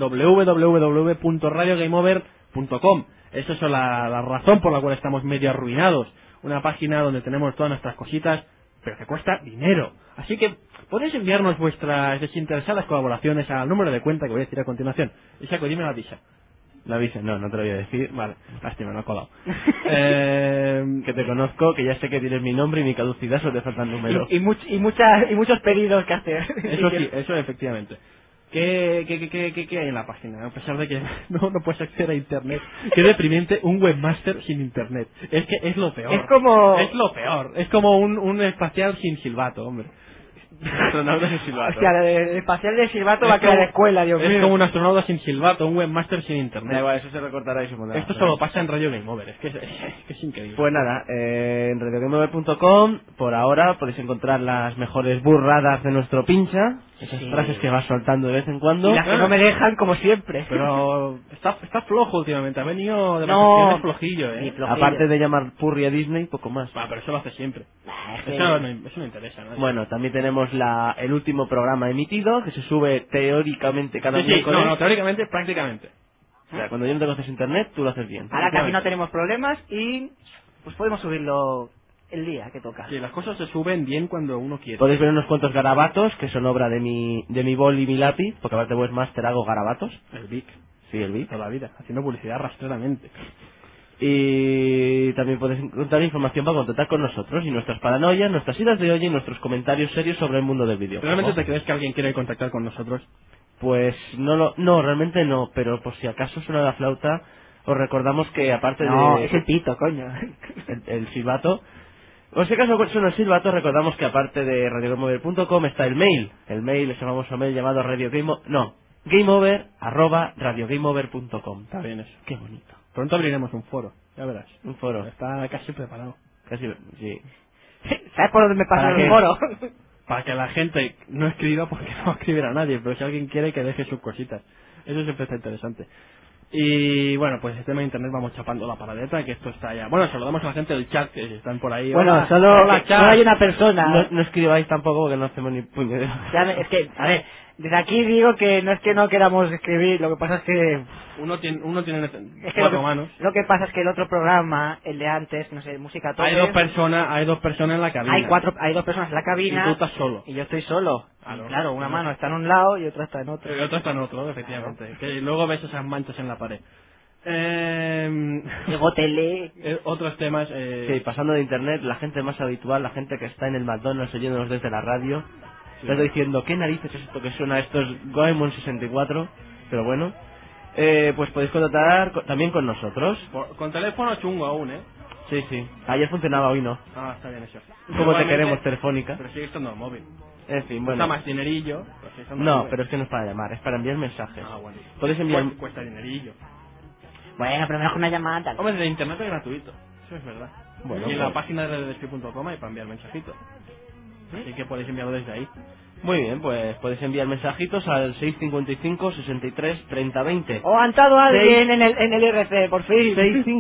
www.radiogameover.com. Esa es la razón por la cual estamos medio arruinados. Una página donde tenemos todas nuestras cositas, pero que cuesta dinero. Así que podéis enviarnos vuestras desinteresadas colaboraciones al número de cuenta que voy a decir a continuación. Isaco, dime la visa. La visa, no te lo voy a decir. Vale, lástima, no he colado. Que te conozco, que ya sé que tienes mi nombre y mi caducidad, solo te faltan números. Y muchos pedidos que hacer. Eso sí, eso efectivamente. ¿Qué hay en la página? A pesar de que no puedes acceder a internet. Qué deprimente un webmaster sin internet. Es que es lo peor. Es lo peor. Es como un espacial sin silbato, hombre. Astronauta sin silbato. O sea, el espacial de silbato va a crear escuela, Dios mío. Es como un astronauta sin silbato, un webmaster sin internet. Da igual, eso se recortará y se pondrá. Esto solo pasa en Radio Game Over, es que es increíble. Pues nada, en radiogameover.com por ahora podéis encontrar las mejores burradas de nuestro pincha, esas frases que va soltando de vez en cuando. Y las que no me dejan, como siempre. Pero está flojo últimamente, ha venido de vacaciones flojillo, Aparte de llamar Purri a Disney, poco más. Pero eso lo hace siempre. Eso no interesa, ¿no? Bueno, también tenemos el último programa emitido, que se sube teóricamente cada miércoles. No, teóricamente, prácticamente. O sea, cuando yo no tengo acceso a internet, tú lo haces bien. Ahora casi no tenemos problemas y pues podemos subirlo el día que toca. Sí, las cosas se suben bien cuando uno quiere. Podéis ver unos cuantos garabatos, que son obra de mi bol y mi lápiz, porque aparte de Webmaster hago garabatos. El Vic. Sí, el Vic. Toda la vida, haciendo publicidad rastreramente. Y también podéis encontrar información para contactar con nosotros y nuestras paranoias, nuestras idas de olla y nuestros comentarios serios sobre el mundo del videojuego. ¿Realmente te crees que alguien quiere contactar con nosotros? Pues no, realmente no, pero por si acaso suena la flauta, os recordamos que aparte No, es el pito, coño. el silbato. Por si acaso suena el silbato, recordamos que aparte de radiogameover.com está el mail, ese famoso mail llamado gameover@radiogameover.com. Está bien eso. Qué bonito. Pronto abriremos un foro, ya verás. Un foro. Está casi preparado. Casi, sí. ¿Sabes por dónde me pasa el foro? Para que la gente no escriba, porque no va a escribir a nadie, pero si alguien quiere que deje sus cositas. Eso siempre está interesante. Y bueno, pues el tema de internet vamos chapando la paradeta, que esto está ya... Bueno, saludamos a la gente del chat que están por ahí. Bueno, Hola, solo hola, chat. hay una persona. No escribáis tampoco porque no hacemos ni puñetero. Es que, a ver, desde aquí digo que no es que no queramos escribir, lo que pasa es que... Uno tiene Es que cuatro manos. lo que pasa es que el otro programa, el de antes, no sé, música todo. Hay dos personas en la cabina. Hay dos personas en la cabina. Y tú estás solo. Y yo estoy solo. Claro. Y claro, una mano está en un lado y otra está en otro. El otro está en otro, efectivamente. Que luego ves esas manchas en la pared. Luego tele. Otros temas. Sí, pasando de internet, la gente más habitual, la gente que está en el McDonald's oyéndonos desde la radio, Sí. les diciendo, ¿qué narices es esto que suena? Esto es Goemon 64, pero bueno. Pues podéis contactar también con nosotros. Con teléfono chungo aún, ¿eh? Sí, sí. Ayer funcionaba, hoy no. Ah, está bien eso. ¿Cómo te Igualmente, queremos, Telefónica? Pero sigue estando móvil. En fin, Cuesta bueno. más dinerillo. Pero sigue estando No, móvil. pero es que no es para llamar, es para enviar mensajes. Ah, bueno. Podéis enviar... Cuesta dinerillo. Bueno, pero mejor una llamada tal. Hombre, de internet es gratuito. Eso es verdad. Bueno, y en la pues- página de despy.com hay para enviar mensajitos. Así que podéis enviarlo desde ahí. Muy bien, pues podéis enviar mensajitos al 655 63 30 20. O han estado alguien en el IRC, por fin.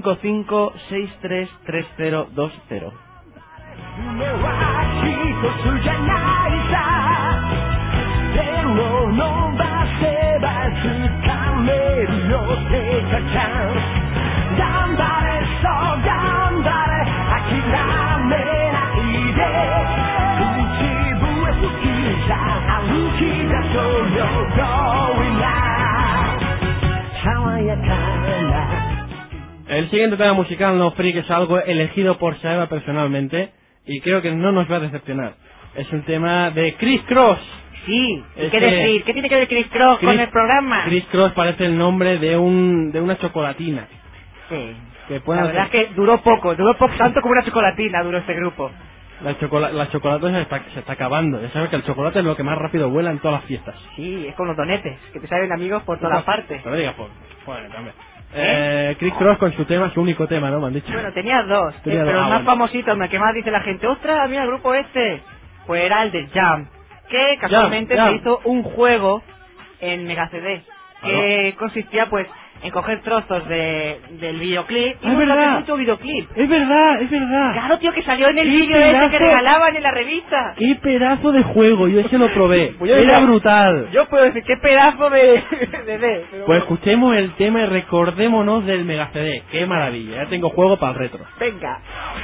655 63 30 20. 夢は一つじゃないさ手を伸ばせば掴めるよデカちゃん頑張れそう頑張れ諦めないで口笛吹きさ歩き出そうよ Going now 爽やかな El siguiente tema musical, No Freak, es algo elegido por Saeva personalmente y creo que no nos va a decepcionar. Es un tema de Chris Cross. Sí, Es ¿qué que- decir? ¿Qué tiene que ver Chris Cross con el programa? Chris Cross parece el nombre de una chocolatina. Sí. Que pueden La verdad hacer- es que duró poco, tanto como una chocolatina duró este grupo. La chocolate se está acabando. Ya sabes que el chocolate es lo que más rápido vuela en todas las fiestas. Sí, es con los donetes, que te saben amigos por todas partes. No me digas por... Bueno, también. Chris Cross con su tema, su único tema, ¿no? Me han dicho. Bueno, tenía dos, Tenía pero dos, el más bueno. famosito, el que más dice la gente, ¡ostras, mira el grupo este! Pues era el de Jam, que casualmente Jam. se hizo un juego en Mega CD, que consistía pues en coger trozos del videoclip y Es montar verdad. mucho videoclip. Es verdad, es verdad. Claro, tío, que salió en el ¡Qué vídeo ese pedazo! que regalaban en la revista. ¡Qué pedazo de juego! Yo ese lo probé. Pues yo Era decía- brutal. Yo puedo decir, qué pedazo de pero Pues bueno. escuchemos el tema y recordémonos del Mega CD. ¡Qué maravilla! Ya tengo juego para el retro. Venga.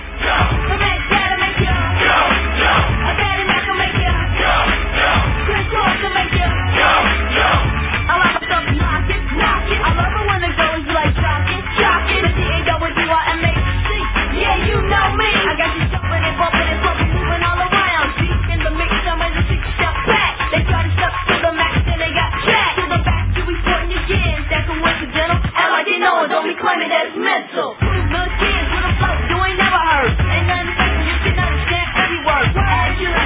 Don't be claiming that it's mental. Little kids with a flow you ain't never heard. Ain't nothing special, you should understand every word. As you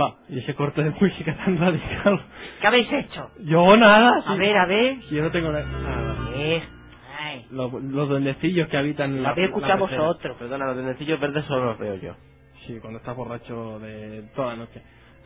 Hola, y ese corte de música tan radical. ¿Qué habéis hecho? Yo nada. A ver. Si yo no tengo nada. Ay, Los duendecillos que habitan la habéis escuchado pecera. vosotros. Perdona, los duendecillos verdes solo los veo yo. Sí, cuando estás borracho de toda la noche.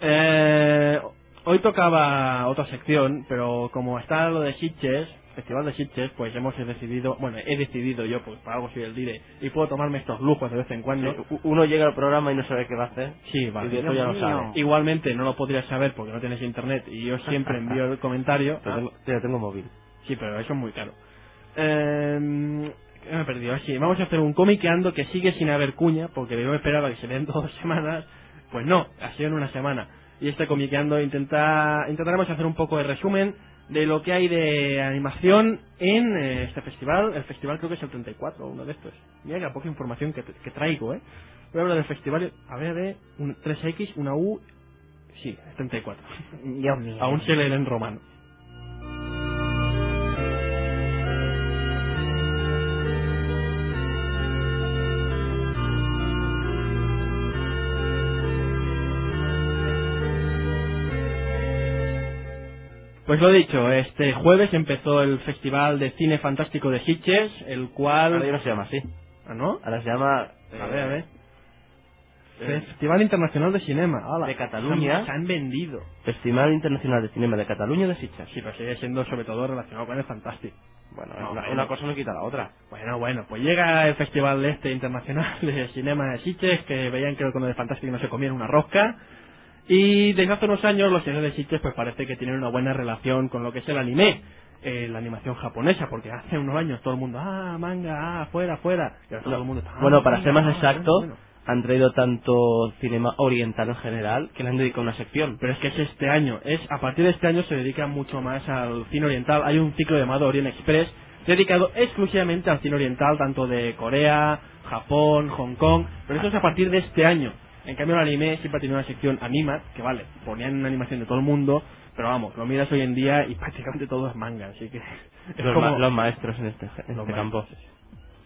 Hoy tocaba otra sección, pero como está lo de Sitges, Festival de Sitges, pues he decidido yo, pues para algo soy el dire, y puedo tomarme estos lujos de vez en cuando. Sí, uno llega al programa y no sabe qué va a hacer. Sí, vale, y eso ya lo mío. sabe. Igualmente no lo podrías saber porque no tienes internet y yo siempre envío el comentario. Yo tengo móvil. Sí, pero eso es muy caro. Me he perdido. Sí, vamos a hacer un comiqueando que sigue sin haber cuña, porque yo esperaba que se den 2 semanas. Pues no, ha sido en una semana. Y este comiqueando intentaremos hacer un poco de resumen de lo que hay de animación en este festival. El festival creo que es el 34, uno de estos. Mira que poca información que traigo, Voy a hablar del festival. A ver, un 3X, una U. Sí, es 34. Dios mío. Aún se lee en romano. Pues lo dicho, este jueves empezó el Festival de Cine Fantástico de Sitges, el cual... Ahora ya no se llama así. ¿Ah, no? Ahora se llama... A ver. Festival Internacional de Cinema. ¡Hala! De Cataluña. Se han vendido. Festival Internacional de Cinema de Cataluña de Sitges. Sí, pero sigue siendo sobre todo relacionado con el Fantástico. Bueno, No, una cosa no quita la otra. Bueno, pues llega el Festival Internacional de Cinema de Sitges, que veían que con el Fantástico no se comían una rosca. Y desde hace unos años los señores de Sitges pues parece que tienen una buena relación con lo que es el anime, la animación japonesa, porque hace unos años todo el mundo, manga, fuera. Y ahora todo el mundo, Bueno, para ser más manga, exacto, bueno. han traído tanto cinema oriental en general que le han dedicado una sección. Pero es que es este año, a partir de este año se dedica mucho más al cine oriental. Hay un ciclo llamado Orient Express dedicado exclusivamente al cine oriental, tanto de Corea, Japón, Hong Kong, pero eso es a partir de este año. En cambio el anime siempre ha tenido una sección Animat, que vale, ponían una animación de todo el mundo, pero vamos, lo miras hoy en día y prácticamente todo es manga, así que es Los maestros en este campo. maestros, sí.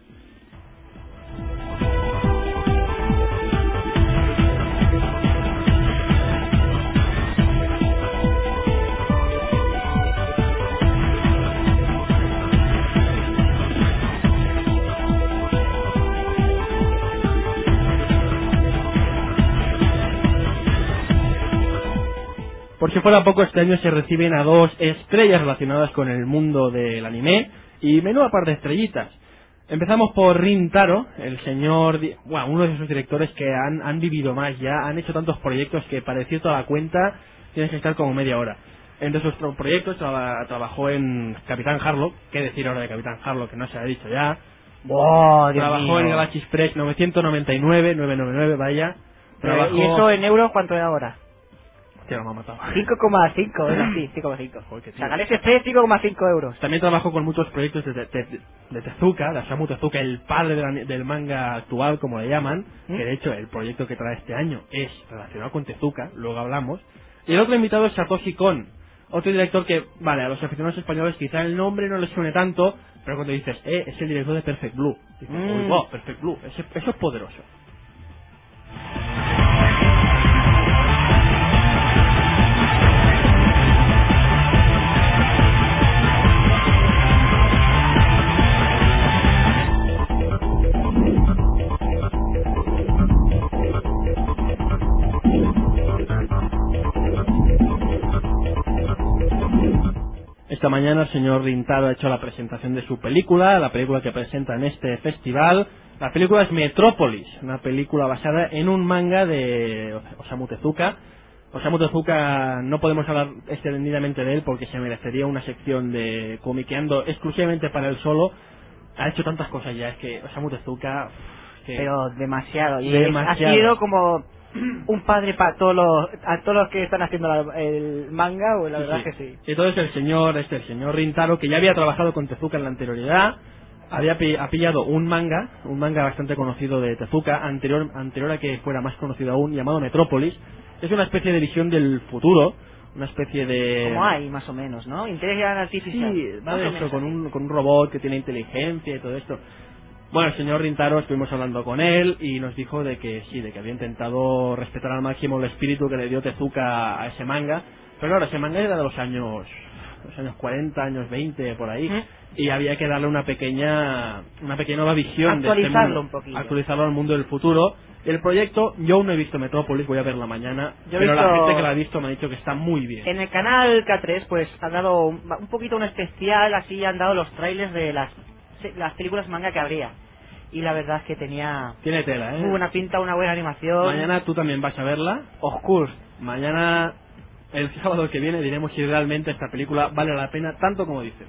Por si fuera poco, este año se reciben a 2 estrellas relacionadas con el mundo del anime y menuda par de estrellitas. Empezamos por Rin Taro, el señor, uno de esos directores que han vivido más ya, han hecho tantos proyectos que para decir toda la cuenta tienes que estar como media hora. Entre sus proyectos trabajó en Capitán Harlock, qué decir ahora de Capitán Harlock que no se ha dicho ya. Trabajó en Galaxy Express 999, vaya. ¿Y eso en euros cuánto es ahora? Que no me ha matado. 5,5, es así, 5,5. Joder, qué O sea, tío. Galaxy Express 5,5 euros. También trabajó con muchos proyectos de Tezuka, de Osamu Tezuka, el padre del manga actual, como le llaman, que de hecho el proyecto que trae este año es relacionado con Tezuka, luego hablamos. Y el otro invitado es Satoshi Kon, otro director que, vale, a los aficionados españoles quizá el nombre no les suene tanto, pero cuando dices, es el director de Perfect Blue, dices, uy, wow, Perfect Blue, eso es poderoso. Esta mañana el señor Rintaro ha hecho la presentación de su película, la película que presenta en este festival. La película es Metrópolis, una película basada en un manga de Osamu Tezuka. Osamu Tezuka no podemos hablar extendidamente de él porque se merecería una sección de comiqueando exclusivamente para él solo. Ha hecho tantas cosas ya, es que Osamu Tezuka... Pero demasiado. Y demasiado. ha sido como un padre para todos los que están haciendo el manga, o la verdad es que sí. Entonces el señor Rintaro, que ya había trabajado con Tezuka en la anterioridad, ha pillado un manga bastante conocido de Tezuka, anterior a que fuera más conocido aún, llamado Metrópolis. Es una especie de visión del futuro, una especie de... Como hay, más o menos, ¿no? Inteligencia artificial. Sí, va de eso, con un robot que tiene inteligencia y todo esto. Bueno, el señor Rintaro, estuvimos hablando con él y nos dijo de que sí, de que había intentado respetar al máximo el espíritu que le dio Tezuka a ese manga, pero claro, ese manga era de los años 40, años 20, por ahí, y había que darle una pequeña nueva visión de este mundo, un poquillo. actualizarlo al mundo del futuro. El proyecto, yo aún no he visto Metrópolis, voy a verla mañana, Yo he pero la visto- gente que la ha visto me ha dicho que está muy bien. En el canal K3 pues han dado un poquito un especial, así han dado los trailers de las películas manga que habría. Y la verdad es que tenía Tiene tela, muy buena pinta, una buena animación. Mañana tú también vas a verla. Oscurs. Mañana, el sábado que viene, diremos si realmente esta película vale la pena tanto como dice.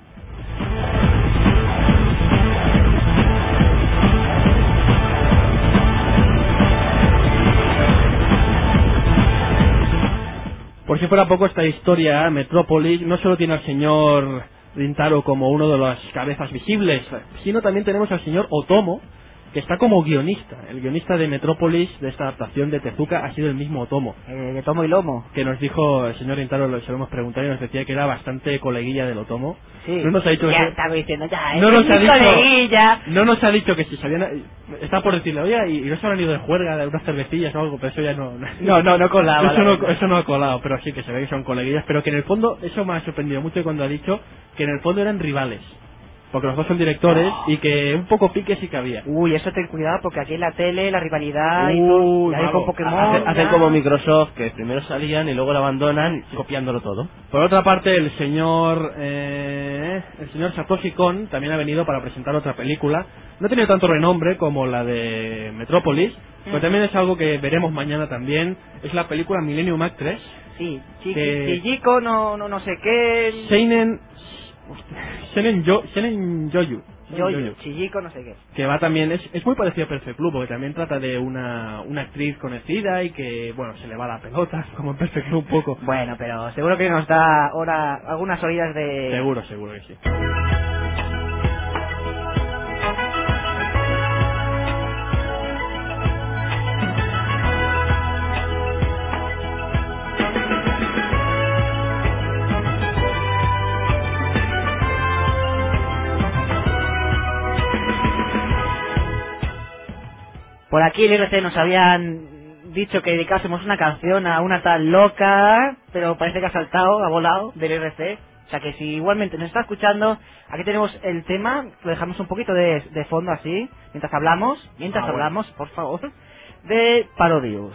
Por si fuera poco, esta historia, Metrópolis, no solo tiene al señor Rintaro como uno de las cabezas visibles, sino también tenemos al señor Otomo, que está como guionista. El guionista de Metrópolis, de esta adaptación de Tezuka, ha sido el mismo Otomo. De tomo y lomo. Que nos dijo el señor Rintaro, se lo hemos preguntado y nos decía que era bastante coleguilla del Otomo. Sí. No nos ha dicho ya que... estaba diciendo, ya, No es nos ha mi dicho- coleguilla. No nos ha dicho que si sabían... Está por decirle, oye, y no se han ido de juerga de unas cervecillas o algo, pero eso ya no... No colaba. Eso no ha colado, pero sí que se ve que son coleguillas, pero que en el fondo, eso me ha sorprendido mucho cuando ha dicho que en el fondo eran rivales. Porque los dos son directores y que un poco pique sí que había. Uy, eso ten cuidado porque aquí en la tele, la rivalidad y todo, ya bravo. con Pokémon. Hacen ya. como Microsoft, que primero salían y luego lo abandonan copiándolo todo. Por otra parte, el señor Satoshi Kon también ha venido para presentar otra película. No ha tenido tanto renombre como la de Metrópolis, pero también es algo que veremos mañana también. Es la película Millennium Mac 3. Sí, que- Chihiko, no sé qué. Seinen Yoyu. Yoyu, Chihiko, no sé qué. Que va también, es muy parecido a Perfect Blue, porque también trata de una actriz conocida y que, bueno, se le va la pelota, como en Perfect Blue un poco. Bueno, pero seguro que nos da ahora algunas orillas de... Seguro que sí. Por aquí el IRC nos habían dicho que dedicásemos una canción a una tal loca, pero parece que ha saltado, ha volado del IRC. O sea que si igualmente nos está escuchando, aquí tenemos el tema, lo dejamos un poquito de fondo así, mientras hablamos, por favor, de Parodius.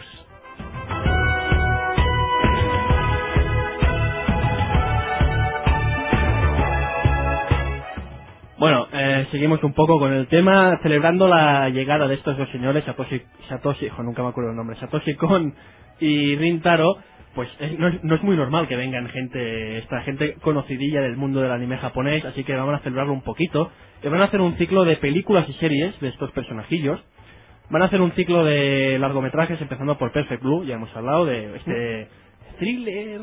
Bueno, seguimos un poco con el tema, celebrando la llegada de estos dos señores, nunca me acuerdo el nombre, Satoshi Kon y Rintaro. Pues no es muy normal que vengan esta gente conocidilla del mundo del anime japonés, así que vamos a celebrarlo un poquito. Van a hacer un ciclo de películas y series de estos personajillos. Van a hacer un ciclo de largometrajes, empezando por Perfect Blue, ya hemos hablado de este thriller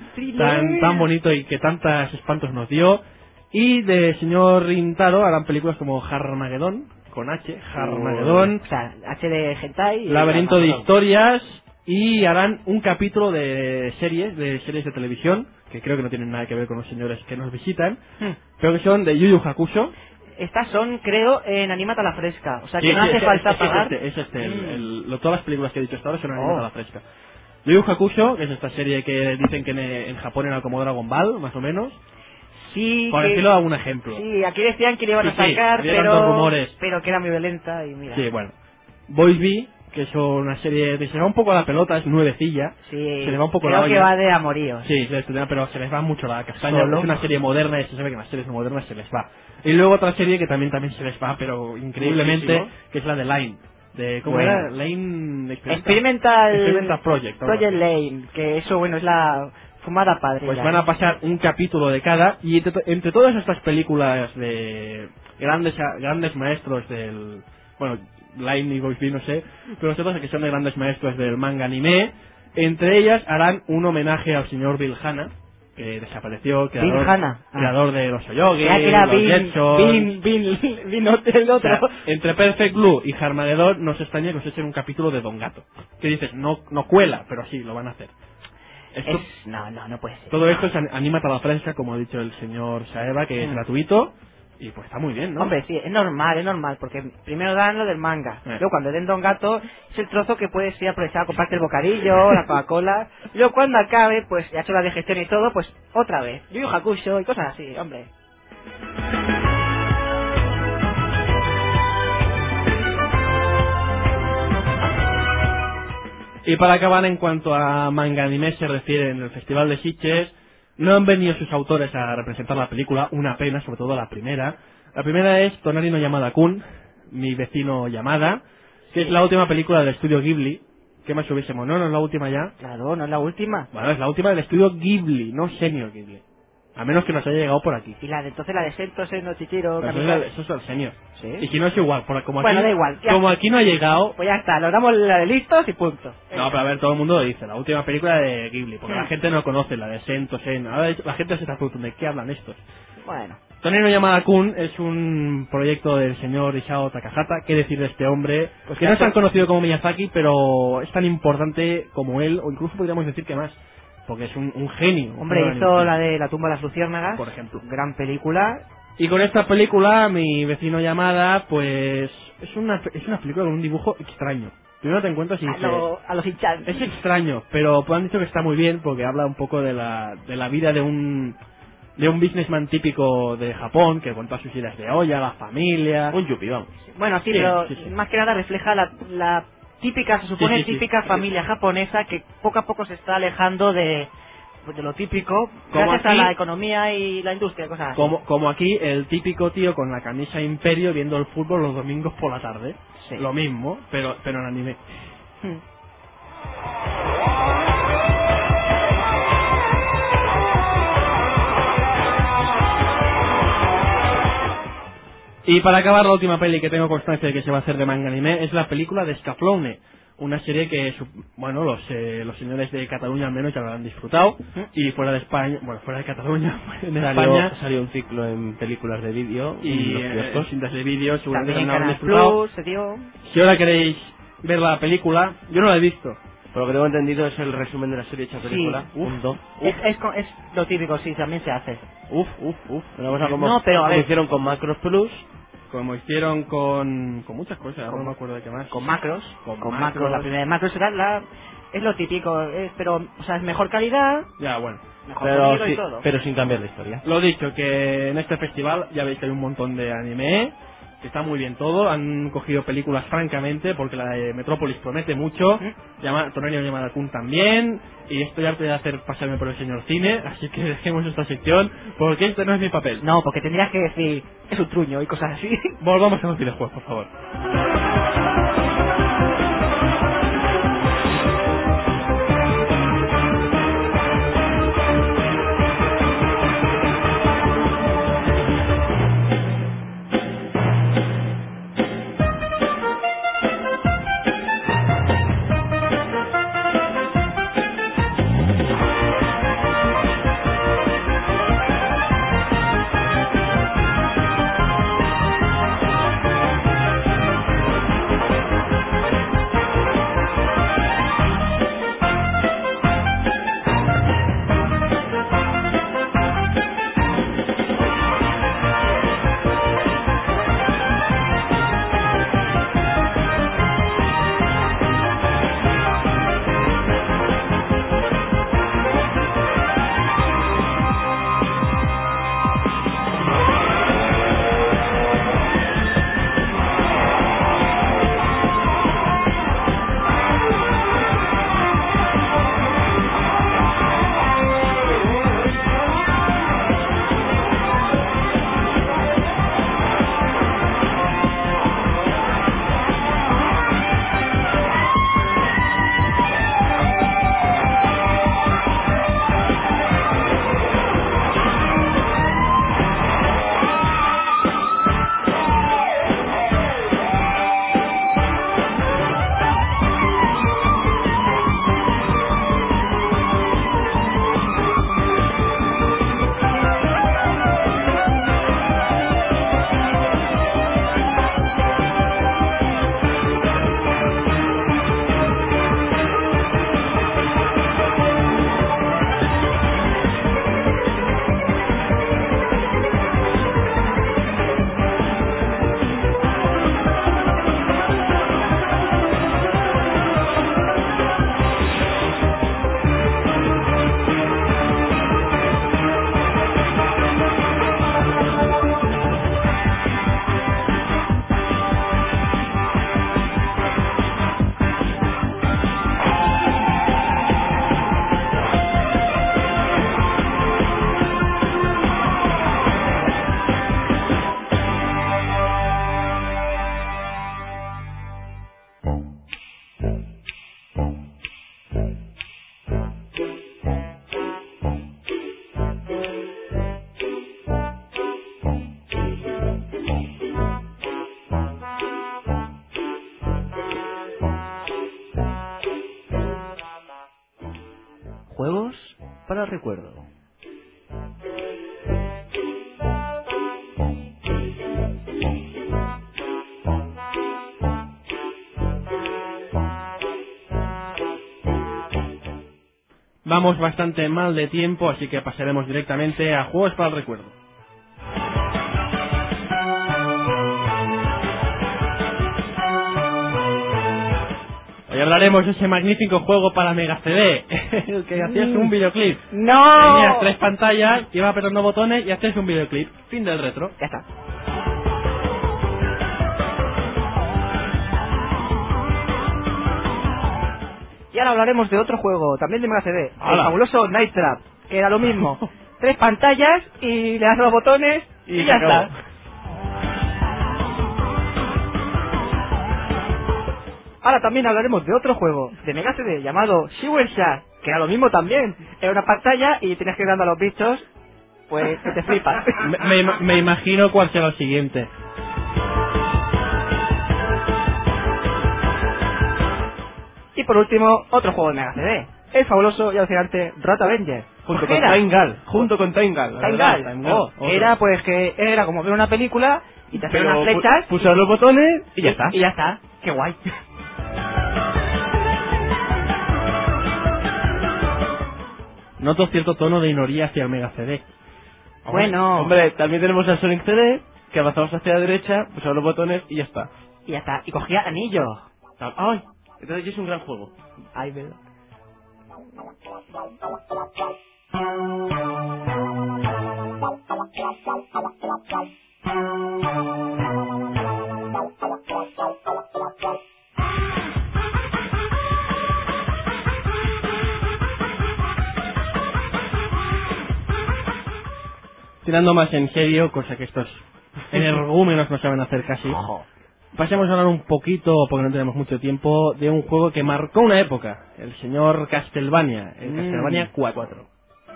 tan bonito y que tantos espantos nos dio. Y de señor Rintaro harán películas como Harmageddon, con H, Harmageddon, O sea, H de hentai y Laberinto de Armagedón. Historias, y harán un capítulo de series de televisión, que creo que no tienen nada que ver con los señores que nos visitan, pero que son de Yu Yu Hakusho. Estas son, creo, en Animata a la Fresca. O sea que Sí, no sí, hace es falta este, pagar. todas las películas que he dicho hasta ahora son Oh. animadas a la fresca. Yu Yu Hakusho, que es esta serie que dicen que en Japón era como Dragon Ball, más o menos. Sí, Por decirlo a un ejemplo. sí, aquí decían que le iban a Sí, sí, sacar, había tantos rumores. pero que era muy violenta y mira. Sí, bueno. Boys B, que es una serie que se le va un poco la pelota, es nuevecilla. Sí, se le va un poco creo la que olla. va de amoríos. Sí, pero se les va mucho la castaña. Solo. Es una serie moderna y se sabe que en las series modernas se les va. Y luego otra serie que también se les va, pero increíblemente, Muchísimo. que es la de Line. ¿Cómo Bueno. era? Line Experimental Project. algo Project así. Lane, que eso, bueno, es la fumada padre. Pues ya. van a pasar un capítulo de cada, y entre todas estas películas de grandes maestros del... Bueno, Line y Boys B no sé, pero nosotros que son de grandes maestros del manga anime, entre ellas harán un homenaje al señor Bill Hanna, que desapareció, Bill Hanna. creador de los Oyogi, Ya que era los Jetson. Bin el O otro. sea, entre Perfect Blue y Harmageddon no se extraña que os echen un capítulo de Don Gato. Que dices, no cuela, pero sí, lo van a hacer. Esto, No puede ser. todo esto es Animata a la Fresca, como ha dicho el señor Saeva, que es gratuito. Y pues está muy bien, ¿no? Hombre, sí, es normal, porque primero dan lo del manga. Luego cuando den Don Gato, es el trozo que puedes ir a aprovechar a comprarte el bocadillo, la Coca-Cola. Y luego cuando acabe, pues ya ha hecho la digestión y todo, pues otra vez. Yu Yu Hakusho y cosas así, hombre. Y para acabar, en cuanto a manga anime se refiere, en el Festival de Sitges no han venido sus autores a representar la película, una pena, sobre todo la primera. La primera es Tonari no Yamada-kun, mi vecino Yamada, que es la última película del estudio Ghibli. ¿Qué más hubiésemos? No es la última ya. Claro, no es la última. Bueno, es la última del estudio Ghibli, no Senior Ghibli. A menos que nos haya llegado por aquí. Y la de entonces la de Sento, no Chichiro, Pero Kamikaze. eso es el Senior. ¿Sí? Y si no es igual, como aquí, Bueno, da igual, ya. como aquí no ha llegado. Pues ya está, lo damos la de listos y punto. No, pero a ver, todo el mundo lo dice, la última película de Ghibli, porque la gente no conoce la de Sento, Ahora la gente se está preguntando, ¿de qué hablan estos? Bueno. Tonari no Yamada-kun es un proyecto del señor Isao Takahata. ¿Qué decir de este hombre? Pues que no es tan conocido como Miyazaki, pero es tan importante como él, o incluso podríamos decir que más, porque es un genio. Hombre, hizo la de La tumba de las luciérnagas, por ejemplo. gran película. Y con esta película, mi vecino Yamada, pues es una película con un dibujo extraño. Primero te encuentras y dices, A los hinchan. es extraño, pero han dicho que está muy bien porque habla un poco de la vida de un businessman típico de Japón, que con todas sus ideas de olla, la familia. Un yuppie, vamos. Bueno, sí, Sí, pero sí. más que nada refleja la típica, se supone Sí. típica familia japonesa que poco a poco se está alejando de lo típico, Como gracias a aquí- la economía y la industria, cosas así. Como aquí, el típico tío con la camisa Imperio viendo el fútbol los domingos por la tarde. Sí. Lo mismo, pero en anime. Hmm. Y para acabar, la última peli que tengo constancia de que se va a hacer de manga anime es la película de Scaflowne, una serie que, bueno, los señores de Cataluña al menos ya lo han disfrutado, y fuera de España, bueno, fuera de Cataluña, en España, Salió un ciclo en películas de vídeo y los kioscos. cintas de vídeo, seguramente También en no habrán Canal disfrutado. Plus se dio. Si ahora queréis ver la película, yo no la he visto. Por lo que tengo entendido es el resumen de la serie hecha película. Sí. Punto. Es lo típico, sí, también se hace. Uf. Una cosa como, No, pero a como ver. hicieron con Macros Plus. Como hicieron con muchas cosas, ahora no me acuerdo de qué más. Con macros. Con Con macros. macros. La primera de macros era es lo típico, pero, o sea, es mejor calidad, Ya, bueno. mejor sonido y todo. pero sin cambiar la historia. Lo dicho, que en este festival ya veis que hay un montón de anime, que está muy bien todo, han cogido películas francamente, porque la de Metrópolis promete mucho, Tonari no Yamada-kun también, y estoy harto de hacer pasarme por el señor cine, así que dejemos esta sección, porque este no es mi papel. No, porque tendrías que decir, es un truño y cosas así. Volvamos a los videojuegos, por favor. para el recuerdo. Vamos bastante mal de tiempo, así que pasaremos directamente a juegos para el recuerdo. Hoy hablaremos de ese magnífico juego para Mega CD, el que hacías un videoclip. ¡No! Tenías 3 pantallas, ibas apretando botones y hacías un videoclip. Fin del retro. Ya está. Y ahora hablaremos de otro juego, también de Mega CD, el ¡Hala! fabuloso Night Trap, que era lo mismo. 3 pantallas y le das los botones y ya está. Ahora también hablaremos de otro juego de Mega CD llamado Shiver Shack, que era lo mismo también. Era una pantalla y tenías que ir dando a los bichos, pues que te flipas. Me imagino cuál será el siguiente. Y por último, otro juego de Mega CD, el fabuloso y alucinante Rat Avenger. Junto ¿Qué con era? Time junto con Time Gal. Time Gal. Otro. Era pues que era como ver una película y te hacían unas flechas Pulsar los botones y ya está. y ya está. Qué guay. Noto cierto tono de inoría hacia el Mega CD. Bueno, Hombre, también tenemos el Sonic CD, que avanzamos hacia la derecha, pulsar los botones y ya está. y ya está. Y cogía anillos. ¡Ay! Entonces es un gran juego. Ay, verdad. Tirando más en serio, cosa que estos energúmenos no saben hacer casi. Pasemos a hablar un poquito, porque no tenemos mucho tiempo, de un juego que marcó una época, el señor Castlevania, el Castlevania 4.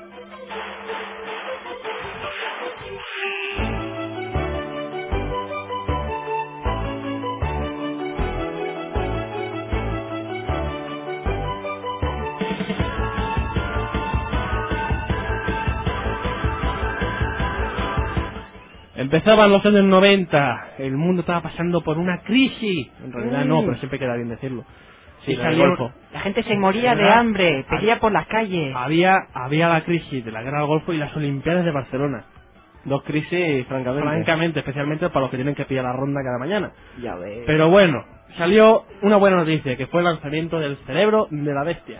Empezaban los años 90, el mundo estaba pasando por una crisis. En realidad no, pero siempre queda bien decirlo. Sí, Y la del salió- Golfo. La gente se moría de ¿Verdad? hambre, pedía por las calles. había la crisis de la guerra del Golfo y las Olimpiadas de Barcelona. Dos crisis, francamente. Francamente, especialmente para los que tienen que pillar la ronda cada mañana. Ya ves. Pero bueno, salió una buena noticia, que fue el lanzamiento del Cerebro de la Bestia.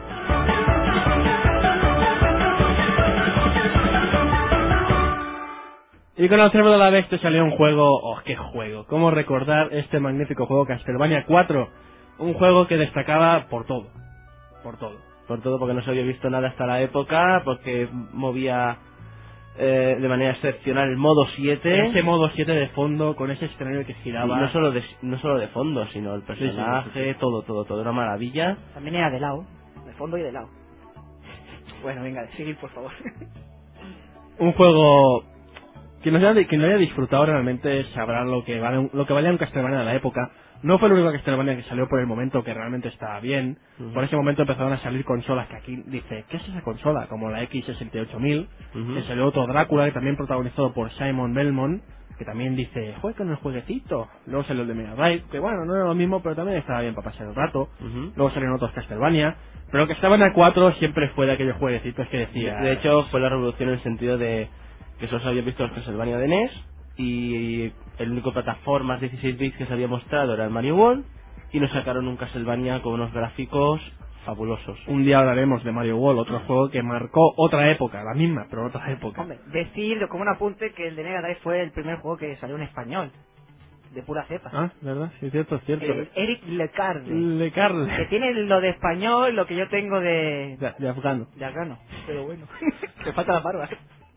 Y con el Cerebro de la Bestia salió un juego... ¡Oh, qué juego! ¿Cómo recordar este magnífico juego Castlevania 4? Un juego que destacaba por todo. Por todo. Por todo, porque no se había visto nada hasta la época, porque movía de manera excepcional el modo 7. Ese modo 7 de fondo, con ese escenario que Y giraba... no solo de fondo, sino el personaje, sí. todo, una maravilla. También era de lado, de fondo y de lado. Bueno, venga, seguid por favor. Un juego... Quien no haya disfrutado realmente sabrá lo que valía un Castlevania de la época. No fue el único Castlevania que salió por el momento que realmente estaba bien. Por ese momento empezaron a salir consolas que aquí dice, ¿qué es esa consola? Como la X68000. Que salió otro Drácula, que también protagonizado por Simon Belmont, que también dice, juega con el jueguecito. Luego salió el de Mega Drive, que bueno, no era lo mismo, pero también estaba bien para pasar el rato. Luego salieron otros Castlevania. Pero el Castlevania 4 siempre fue de aquellos jueguecitos que decía... De hecho, fue la revolución en el sentido de que solo se había visto los Castlevania de NES y el único plataformas 16 bits que se había mostrado era el Mario World, y nos sacaron un Castlevania con unos gráficos fabulosos. Un día hablaremos de Mario World, otro juego que marcó otra época, la misma, pero otra época. Hombre, decir como un apunte que el de Mega Drive fue el primer juego que salió en español, de pura cepa. Ah, ¿verdad? Sí, cierto, es cierto. El Eric Lecarde, Le Carle. que tiene lo de español, lo que yo tengo de De afgano. afgano. Pero bueno, te falta la barba.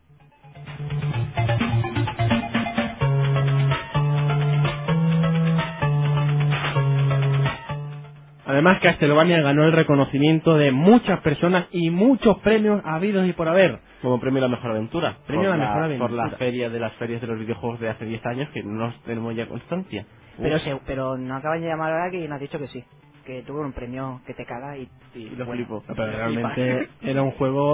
Además, Castlevania ganó el reconocimiento de muchas personas y muchos premios habidos y por haber. Como premio a la mejor aventura. Premio a la mejor Por la aventura. feria de las ferias de los videojuegos de hace 10 años, que no tenemos ya constancia. Pero no acaban de llamar ahora que nos ha dicho que sí, que tuvo un premio que te caga y lo bueno, flipo. Pero realmente era un juego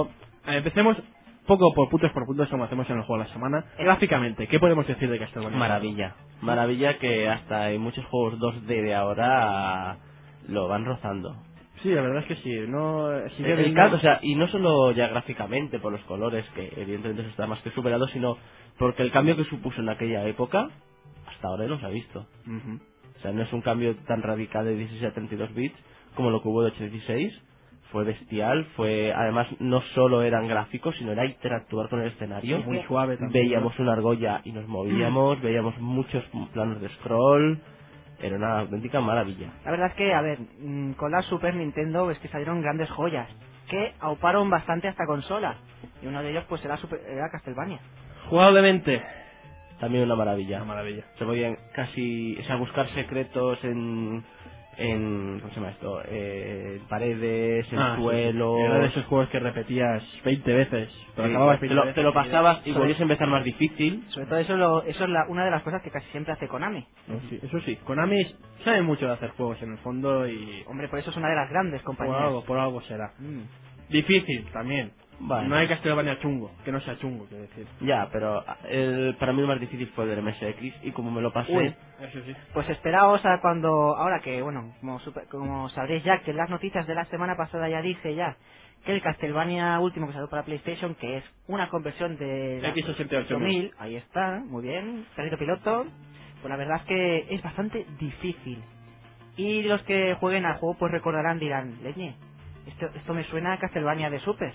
Empecemos poco por puntos, como hacemos en el juego de la semana. Gráficamente, ¿qué podemos decir de Castlevania? Maravilla que hasta hay muchos juegos 2D de ahora lo van rozando. Sí, la verdad es que sí. No, sigue El viendo- cambio, o sea, y no solo ya gráficamente por los colores, que evidentemente eso está más que superado, sino porque el cambio que supuso en aquella época, hasta ahora no se ha visto. Ujú. O sea, no es un cambio tan radical de 16 a 32 bits como lo que hubo de 8 a 16. Fue bestial, además no solo eran gráficos, sino era interactuar con el escenario. Muy suave también. Veíamos una argolla y nos movíamos, veíamos muchos planos de scroll. Era una auténtica maravilla. La verdad es que, a ver, con la Super Nintendo es que salieron grandes joyas que auparon bastante a esta consola. Y uno de ellos pues era Castlevania. Jugablemente, También una maravilla. una maravilla. Se podían casi, o sea, buscar secretos en ¿cómo se llama esto? En paredes, en Sí, suelos. sí. Era de esos juegos que repetías 20 veces. Pero Sí, acababas te 20 lo veces pasabas y Sobre- volvías a empezar más difícil. Sobre todo eso es una de las cosas que casi siempre hace Konami. No, sí, eso sí, Konami sabe mucho de hacer juegos en el fondo y Hombre, por eso es una de las grandes compañías. por algo será. Mm. Difícil también. Vale. No hay Castlevania chungo, que no sea chungo, quiero decir. Ya, pero para mí lo más difícil fue el del MSX y como me lo pasé... Uy. Eso sí. Pues esperaos a ahora que, bueno, como sabréis ya, que en las noticias de la semana pasada ya dije ya que el Castlevania último que salió para PlayStation, que es una conversión de la X88.000. 8000, ahí está, muy bien, carrito piloto, pues la verdad es que es bastante difícil. Y los que jueguen al juego pues recordarán, dirán, leñe, esto me suena a Castlevania de Super.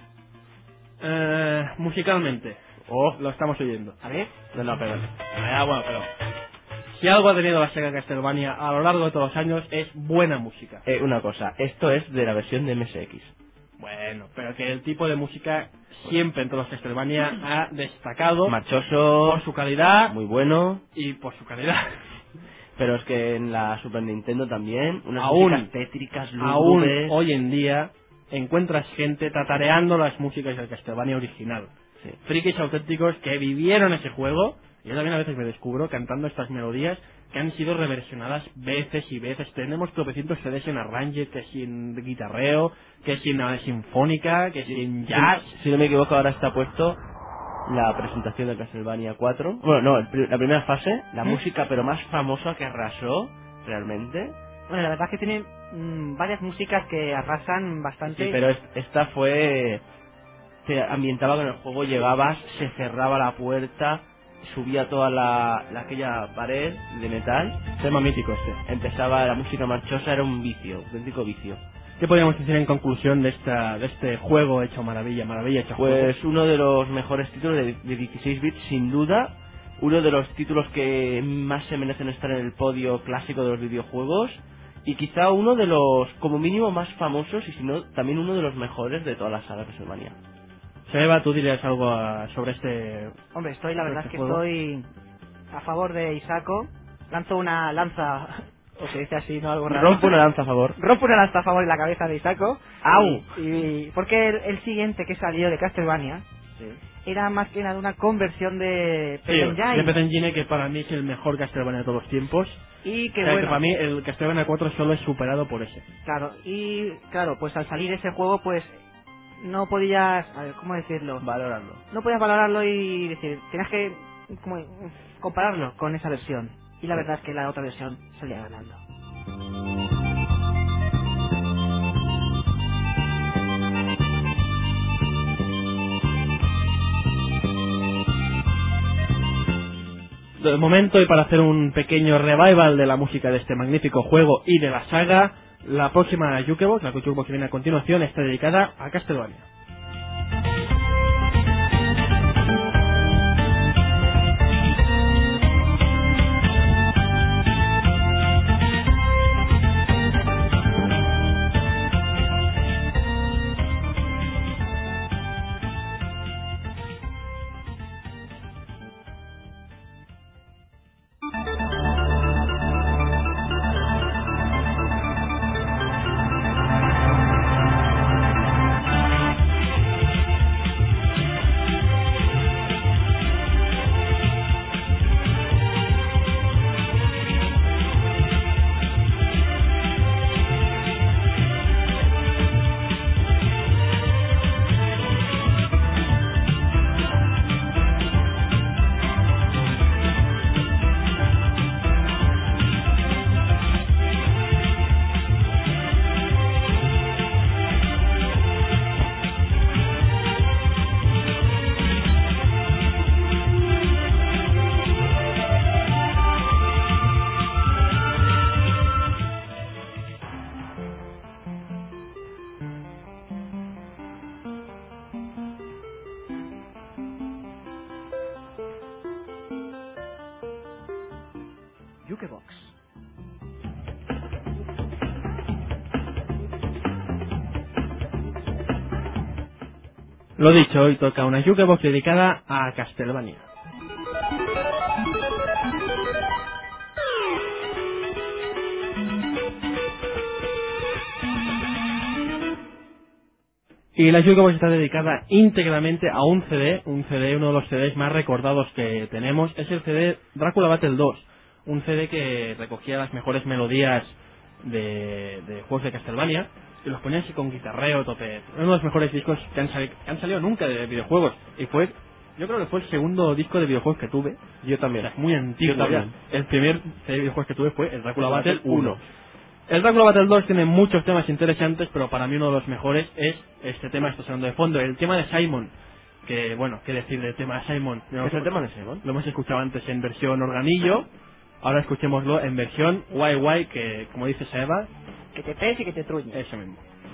Musicalmente. Lo estamos oyendo. A ver, No, pero... Bueno, pero... Si algo ha tenido la saga Castlevania a lo largo de todos los años es buena música. una cosa, esto es de la versión de MSX. Bueno, pero que el tipo de música siempre en todos los Castlevania ha destacado Marchoso, por su calidad muy bueno, y por su calidad. pero es que en la Super Nintendo también, unas Aún- músicas tétricas, Aún lúgubres. hoy en día encuentras gente tatareando las músicas del Castlevania original. Sí. Frikis auténticos que vivieron ese juego. Y yo también a veces me descubro cantando estas melodías que han sido reversionadas veces y veces. Tenemos tropecientos CDs en arrange, que sin guitarreo, que sin sinfónica, que sin jazz. Si no me equivoco, ahora está puesto la presentación de Castlevania 4. Bueno, no, la primera fase, la música pero más famosa que arrasó, realmente. bueno, la verdad es que tiene varias músicas que arrasan bastante. Sí, pero esta fue... Te ambientaba con el juego, llegabas, se cerraba la puerta, subía toda aquella pared de metal, Tema mítico este. empezaba la música marchosa, era un vicio, auténtico vicio. ¿Qué podríamos decir en conclusión de este juego hecho maravilla hecho Pues juego? uno de los mejores títulos de 16 bits, sin duda. Uno de los títulos que más se merecen estar en el podio clásico de los videojuegos. Y quizá uno de los, como mínimo, más famosos y si no, también uno de los mejores de toda la saga Castlevania. Seba, ¿tú dirías algo sobre este...? Hombre, la verdad es este que juego? estoy a favor de Isako. Lanzo una lanza, o se dice así, no algo raro. Rompo una lanza a favor. Rompo una lanza a favor en la cabeza de Isako. ¡Au! Porque el siguiente que salió de Castlevania era más que nada una conversión de Sí, Engine. de Pet Engine, que para mí es el mejor Castlevania de todos los tiempos. Y que O sea, bueno, que para mí el Castlevania 4 solo es superado por ese. claro, pues al salir ese juego, pues no podías, a ver, ¿cómo decirlo? Valorando. No podías valorarlo y decir, tenías que compararlo con esa versión. Y la verdad es que la otra versión salía ganando. De momento, y para hacer un pequeño revival de la música de este magnífico juego y de la saga, la próxima Jukebox, la Jukebox que viene a continuación, está dedicada a Castlevania. Lo dicho, hoy toca una Jukebox dedicada a Castlevania. Y la Jukebox está dedicada íntegramente a un CD, uno de los CDs más recordados que tenemos, es el CD Drácula Battle 2, un CD que recogía las mejores melodías de juegos de Castlevania y los ponía así con guitarreo tope. Uno de los mejores discos que han salido nunca de videojuegos, y yo creo que fue el segundo disco de videojuegos que tuve. Yo también. O sea, es muy antiguo. Yo también. Ya. El primer CD de videojuegos que tuve fue el Drácula Battle 1. El Drácula Battle 2 tiene muchos temas interesantes, pero para mí uno de los mejores es este tema que está sonando de fondo, el tema de Simon. Que, bueno, ¿qué decir del tema de Simon? ¿Es el tema de Simon? Lo hemos escuchado antes en versión organillo, ahora escuchémoslo en versión guay, que, como dice Saeva, Que te pese y que te truñes. eso mismo.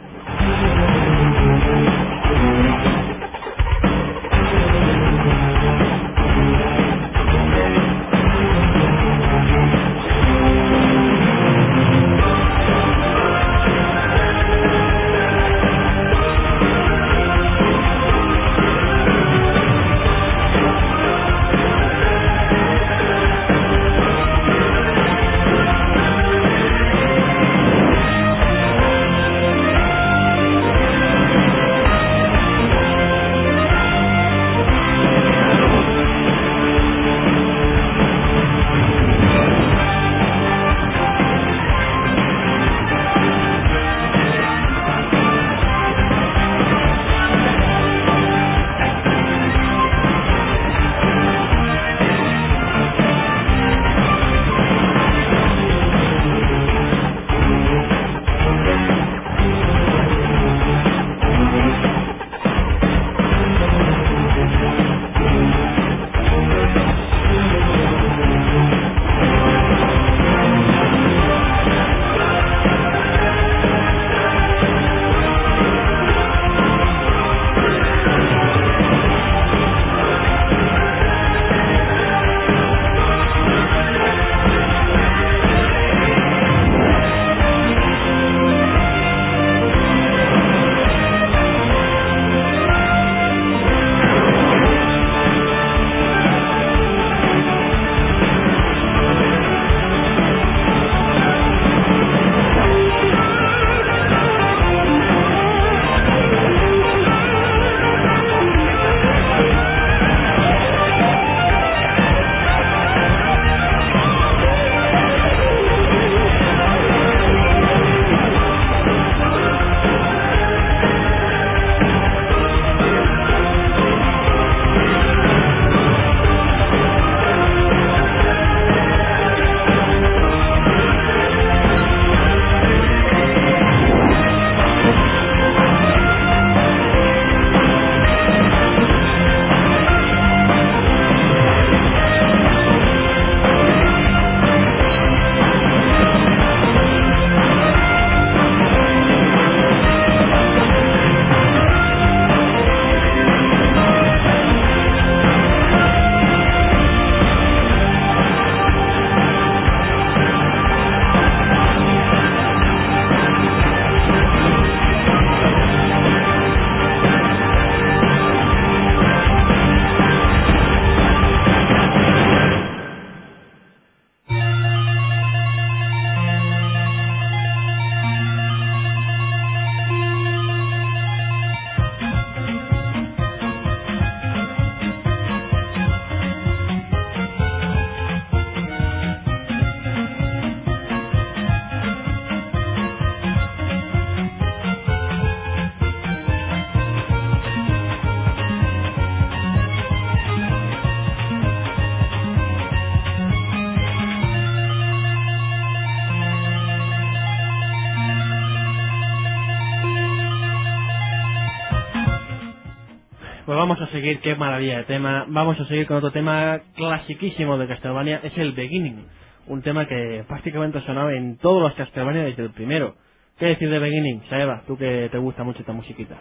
Pues vamos a seguir, qué maravilla de tema. Vamos a seguir con otro tema clasiquísimo de Castlevania, es el Beginning. Un tema que prácticamente ha sonado en todos los Castlevania desde el primero. ¿Qué decir de Beginning, Saeva? Tú que te gusta mucho esta musiquita.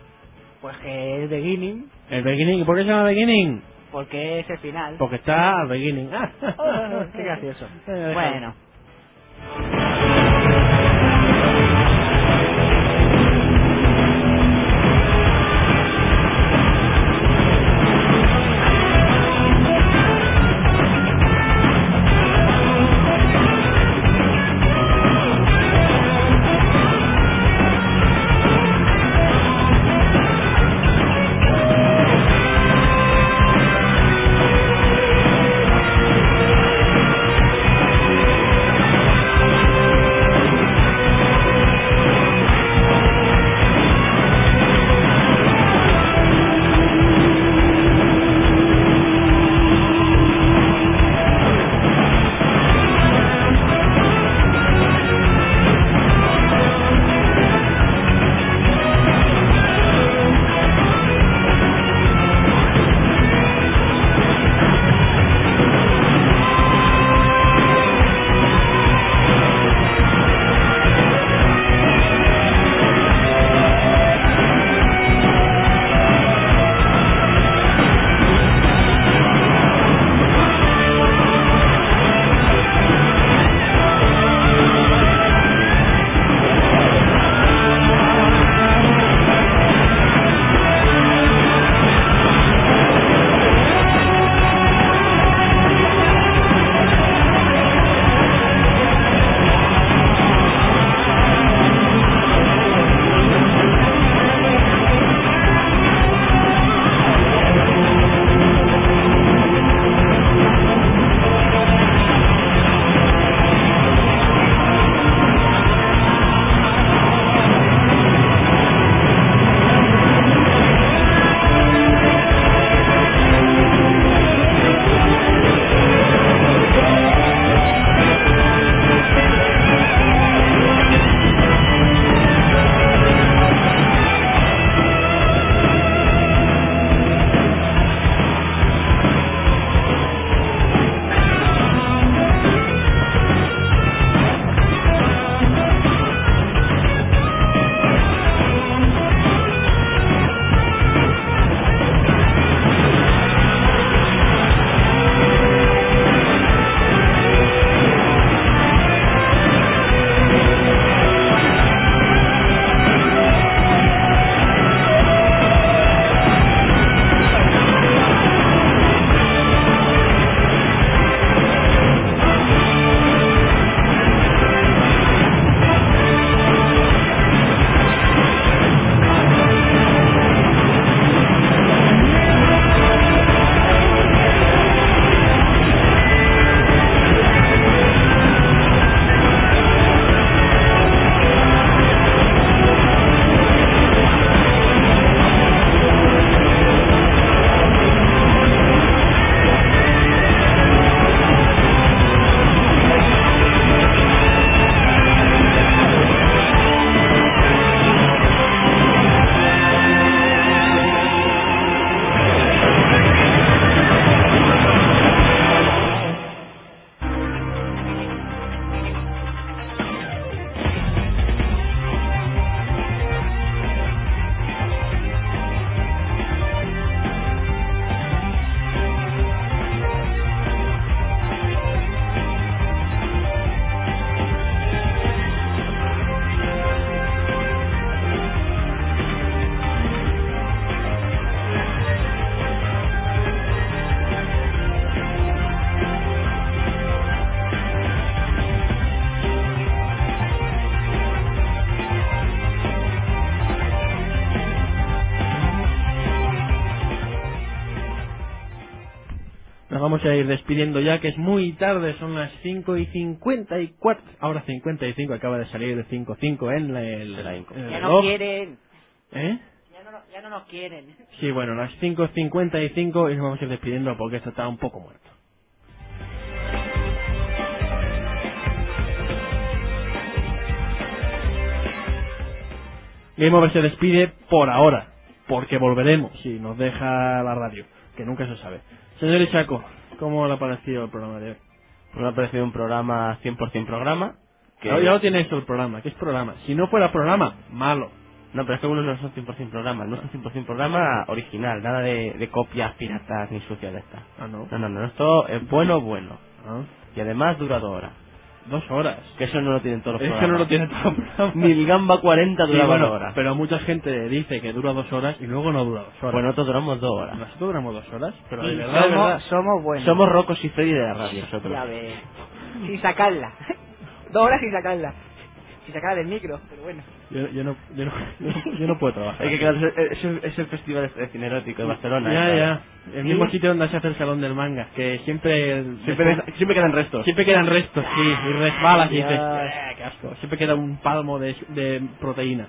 Pues que es Beginning, ¿El Beginning? ¿Y por qué se llama Beginning? porque es el final. Porque está al Beginning. Qué gracioso. Bueno. vamos a ir despidiendo ya, que es muy tarde, son las 5:54, ahora 55, acaba de salir de 5:05 en el Ya reloj. no quieren. ¿Eh? Ya no nos quieren. Sí, bueno, las 5:55 y nos vamos a ir despidiendo porque esto está un poco muerto. Game Over se despide por ahora, porque volveremos si nos deja la radio, que nunca se sabe. Señor Isako, ¿cómo le ha parecido el programa de hoy? Me ha parecido un programa 100% programa. Que... Ya lo tiene esto el programa, ¿qué es programa? Si no fuera programa, malo. No, pero es que uno no son 100% programa, no es un 100% programa original, nada de copias piratas ni sucias de estas. Ah, no. No, esto es bueno. Ah, Y además dura 2 horas. 2 horas. Que eso no lo tienen todos los Eso programas. no lo tiene todo el programa. Ni el Gamba 40 Sí, dura 2 bueno, horas. pero mucha gente dice que dura 2 horas y luego no dura 2 horas. Pues nosotros duramos 2 horas. Nosotros duramos 2 horas, pero Sí, de verdad. somos buenos. Somos Rocos y Freddy de la radio nosotros. Ya ves. Sin sacarla. 2 horas sin sacarla. Sin sacarla del micro, pero bueno. Yo no puedo trabajar. Hay que quedarse, es el festival de cine erótico de Barcelona. Ya. El mismo sitio donde se hace el salón del manga, que siempre quedan restos. Siempre quedan restos, sí, y resbalas y dices, Dios. qué asco. Siempre queda un palmo de proteína.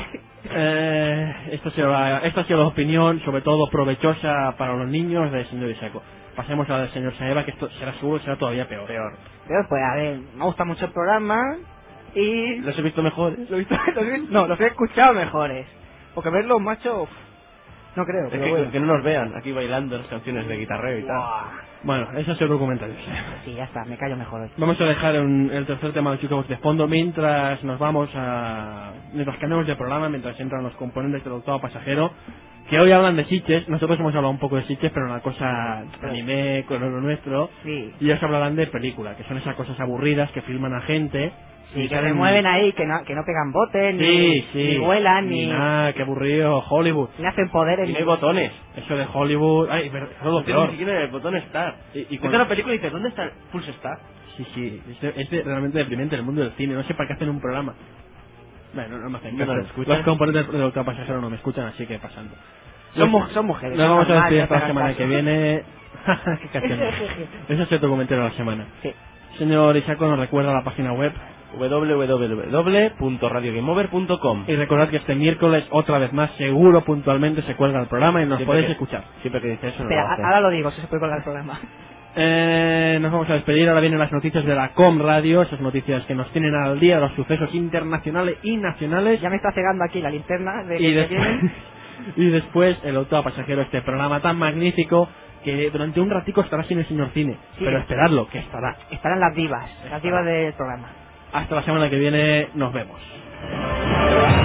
Esta ha sido la opinión, sobre todo provechosa para los niños del señor Isako. Pasemos a la del señor Saeva, que esto será todavía peor. Pero pues a ver, me gusta mucho el programa y... Los he visto mejores. los he escuchado mejores. Porque verlos machos... No creo, Es pero que, bueno. que no nos vean aquí bailando las canciones de guitarreo y tal. Buah. Bueno, eso ha sido documentario. Sí, ya está, me callo mejor hoy. Vamos a dejar el tercer tema de Chucabos de fondo mientras mientras cambiamos de programa, mientras entran los componentes del octavo pasajero, que hoy hablan de Sitges. Nosotros hemos hablado un poco de Sitges, pero una cosa anime con lo nuestro. Sí. Y ellos hablarán de película, que son esas cosas aburridas que filman a gente. Sí, que salen- se mueven ahí, que no pegan botes, Sí, ni vuelan, ni ni nada, qué aburrido. Hollywood. ni hacen poderes. Y no hay botones. Eso de Hollywood. Ay, pero es lo No tiene peor. ni siquiera el botón Start. Y Vete cuando- a la película y dices, ¿dónde está el Pulse Start? Sí, es realmente deprimente el mundo del cine. No sé para qué hacen un programa. Bueno, no me hacen No caso. lo escuchan. Los componentes del octavo pasajero no me escuchan, así que pasando. Son mujeres. Nos vamos a normal, despedir no hasta te la hagan semana caso. que viene. Qué cachondo. Ese es el comentario de la semana. Sí. Señor Isako nos recuerda la página web. www.radiogameover.com. Y recordad que este miércoles, otra vez más, seguro puntualmente se cuelga el programa y nos Siempre podéis que- escuchar. Siempre que dice eso no Espera, lo hace. ahora lo digo, si se puede colgar el programa. Nos vamos a despedir. Ahora vienen las noticias de la Com Radio, esas noticias que nos tienen al día de los sucesos internacionales y nacionales. Ya me está cegando aquí la linterna de Y que después, vienen. y después el octavo pasajero, este programa tan magnífico que durante un ratico estará sin el señor cine. Sí. Pero esperadlo, que estará. Estarán las divas del programa. Hasta la semana que viene, nos vemos.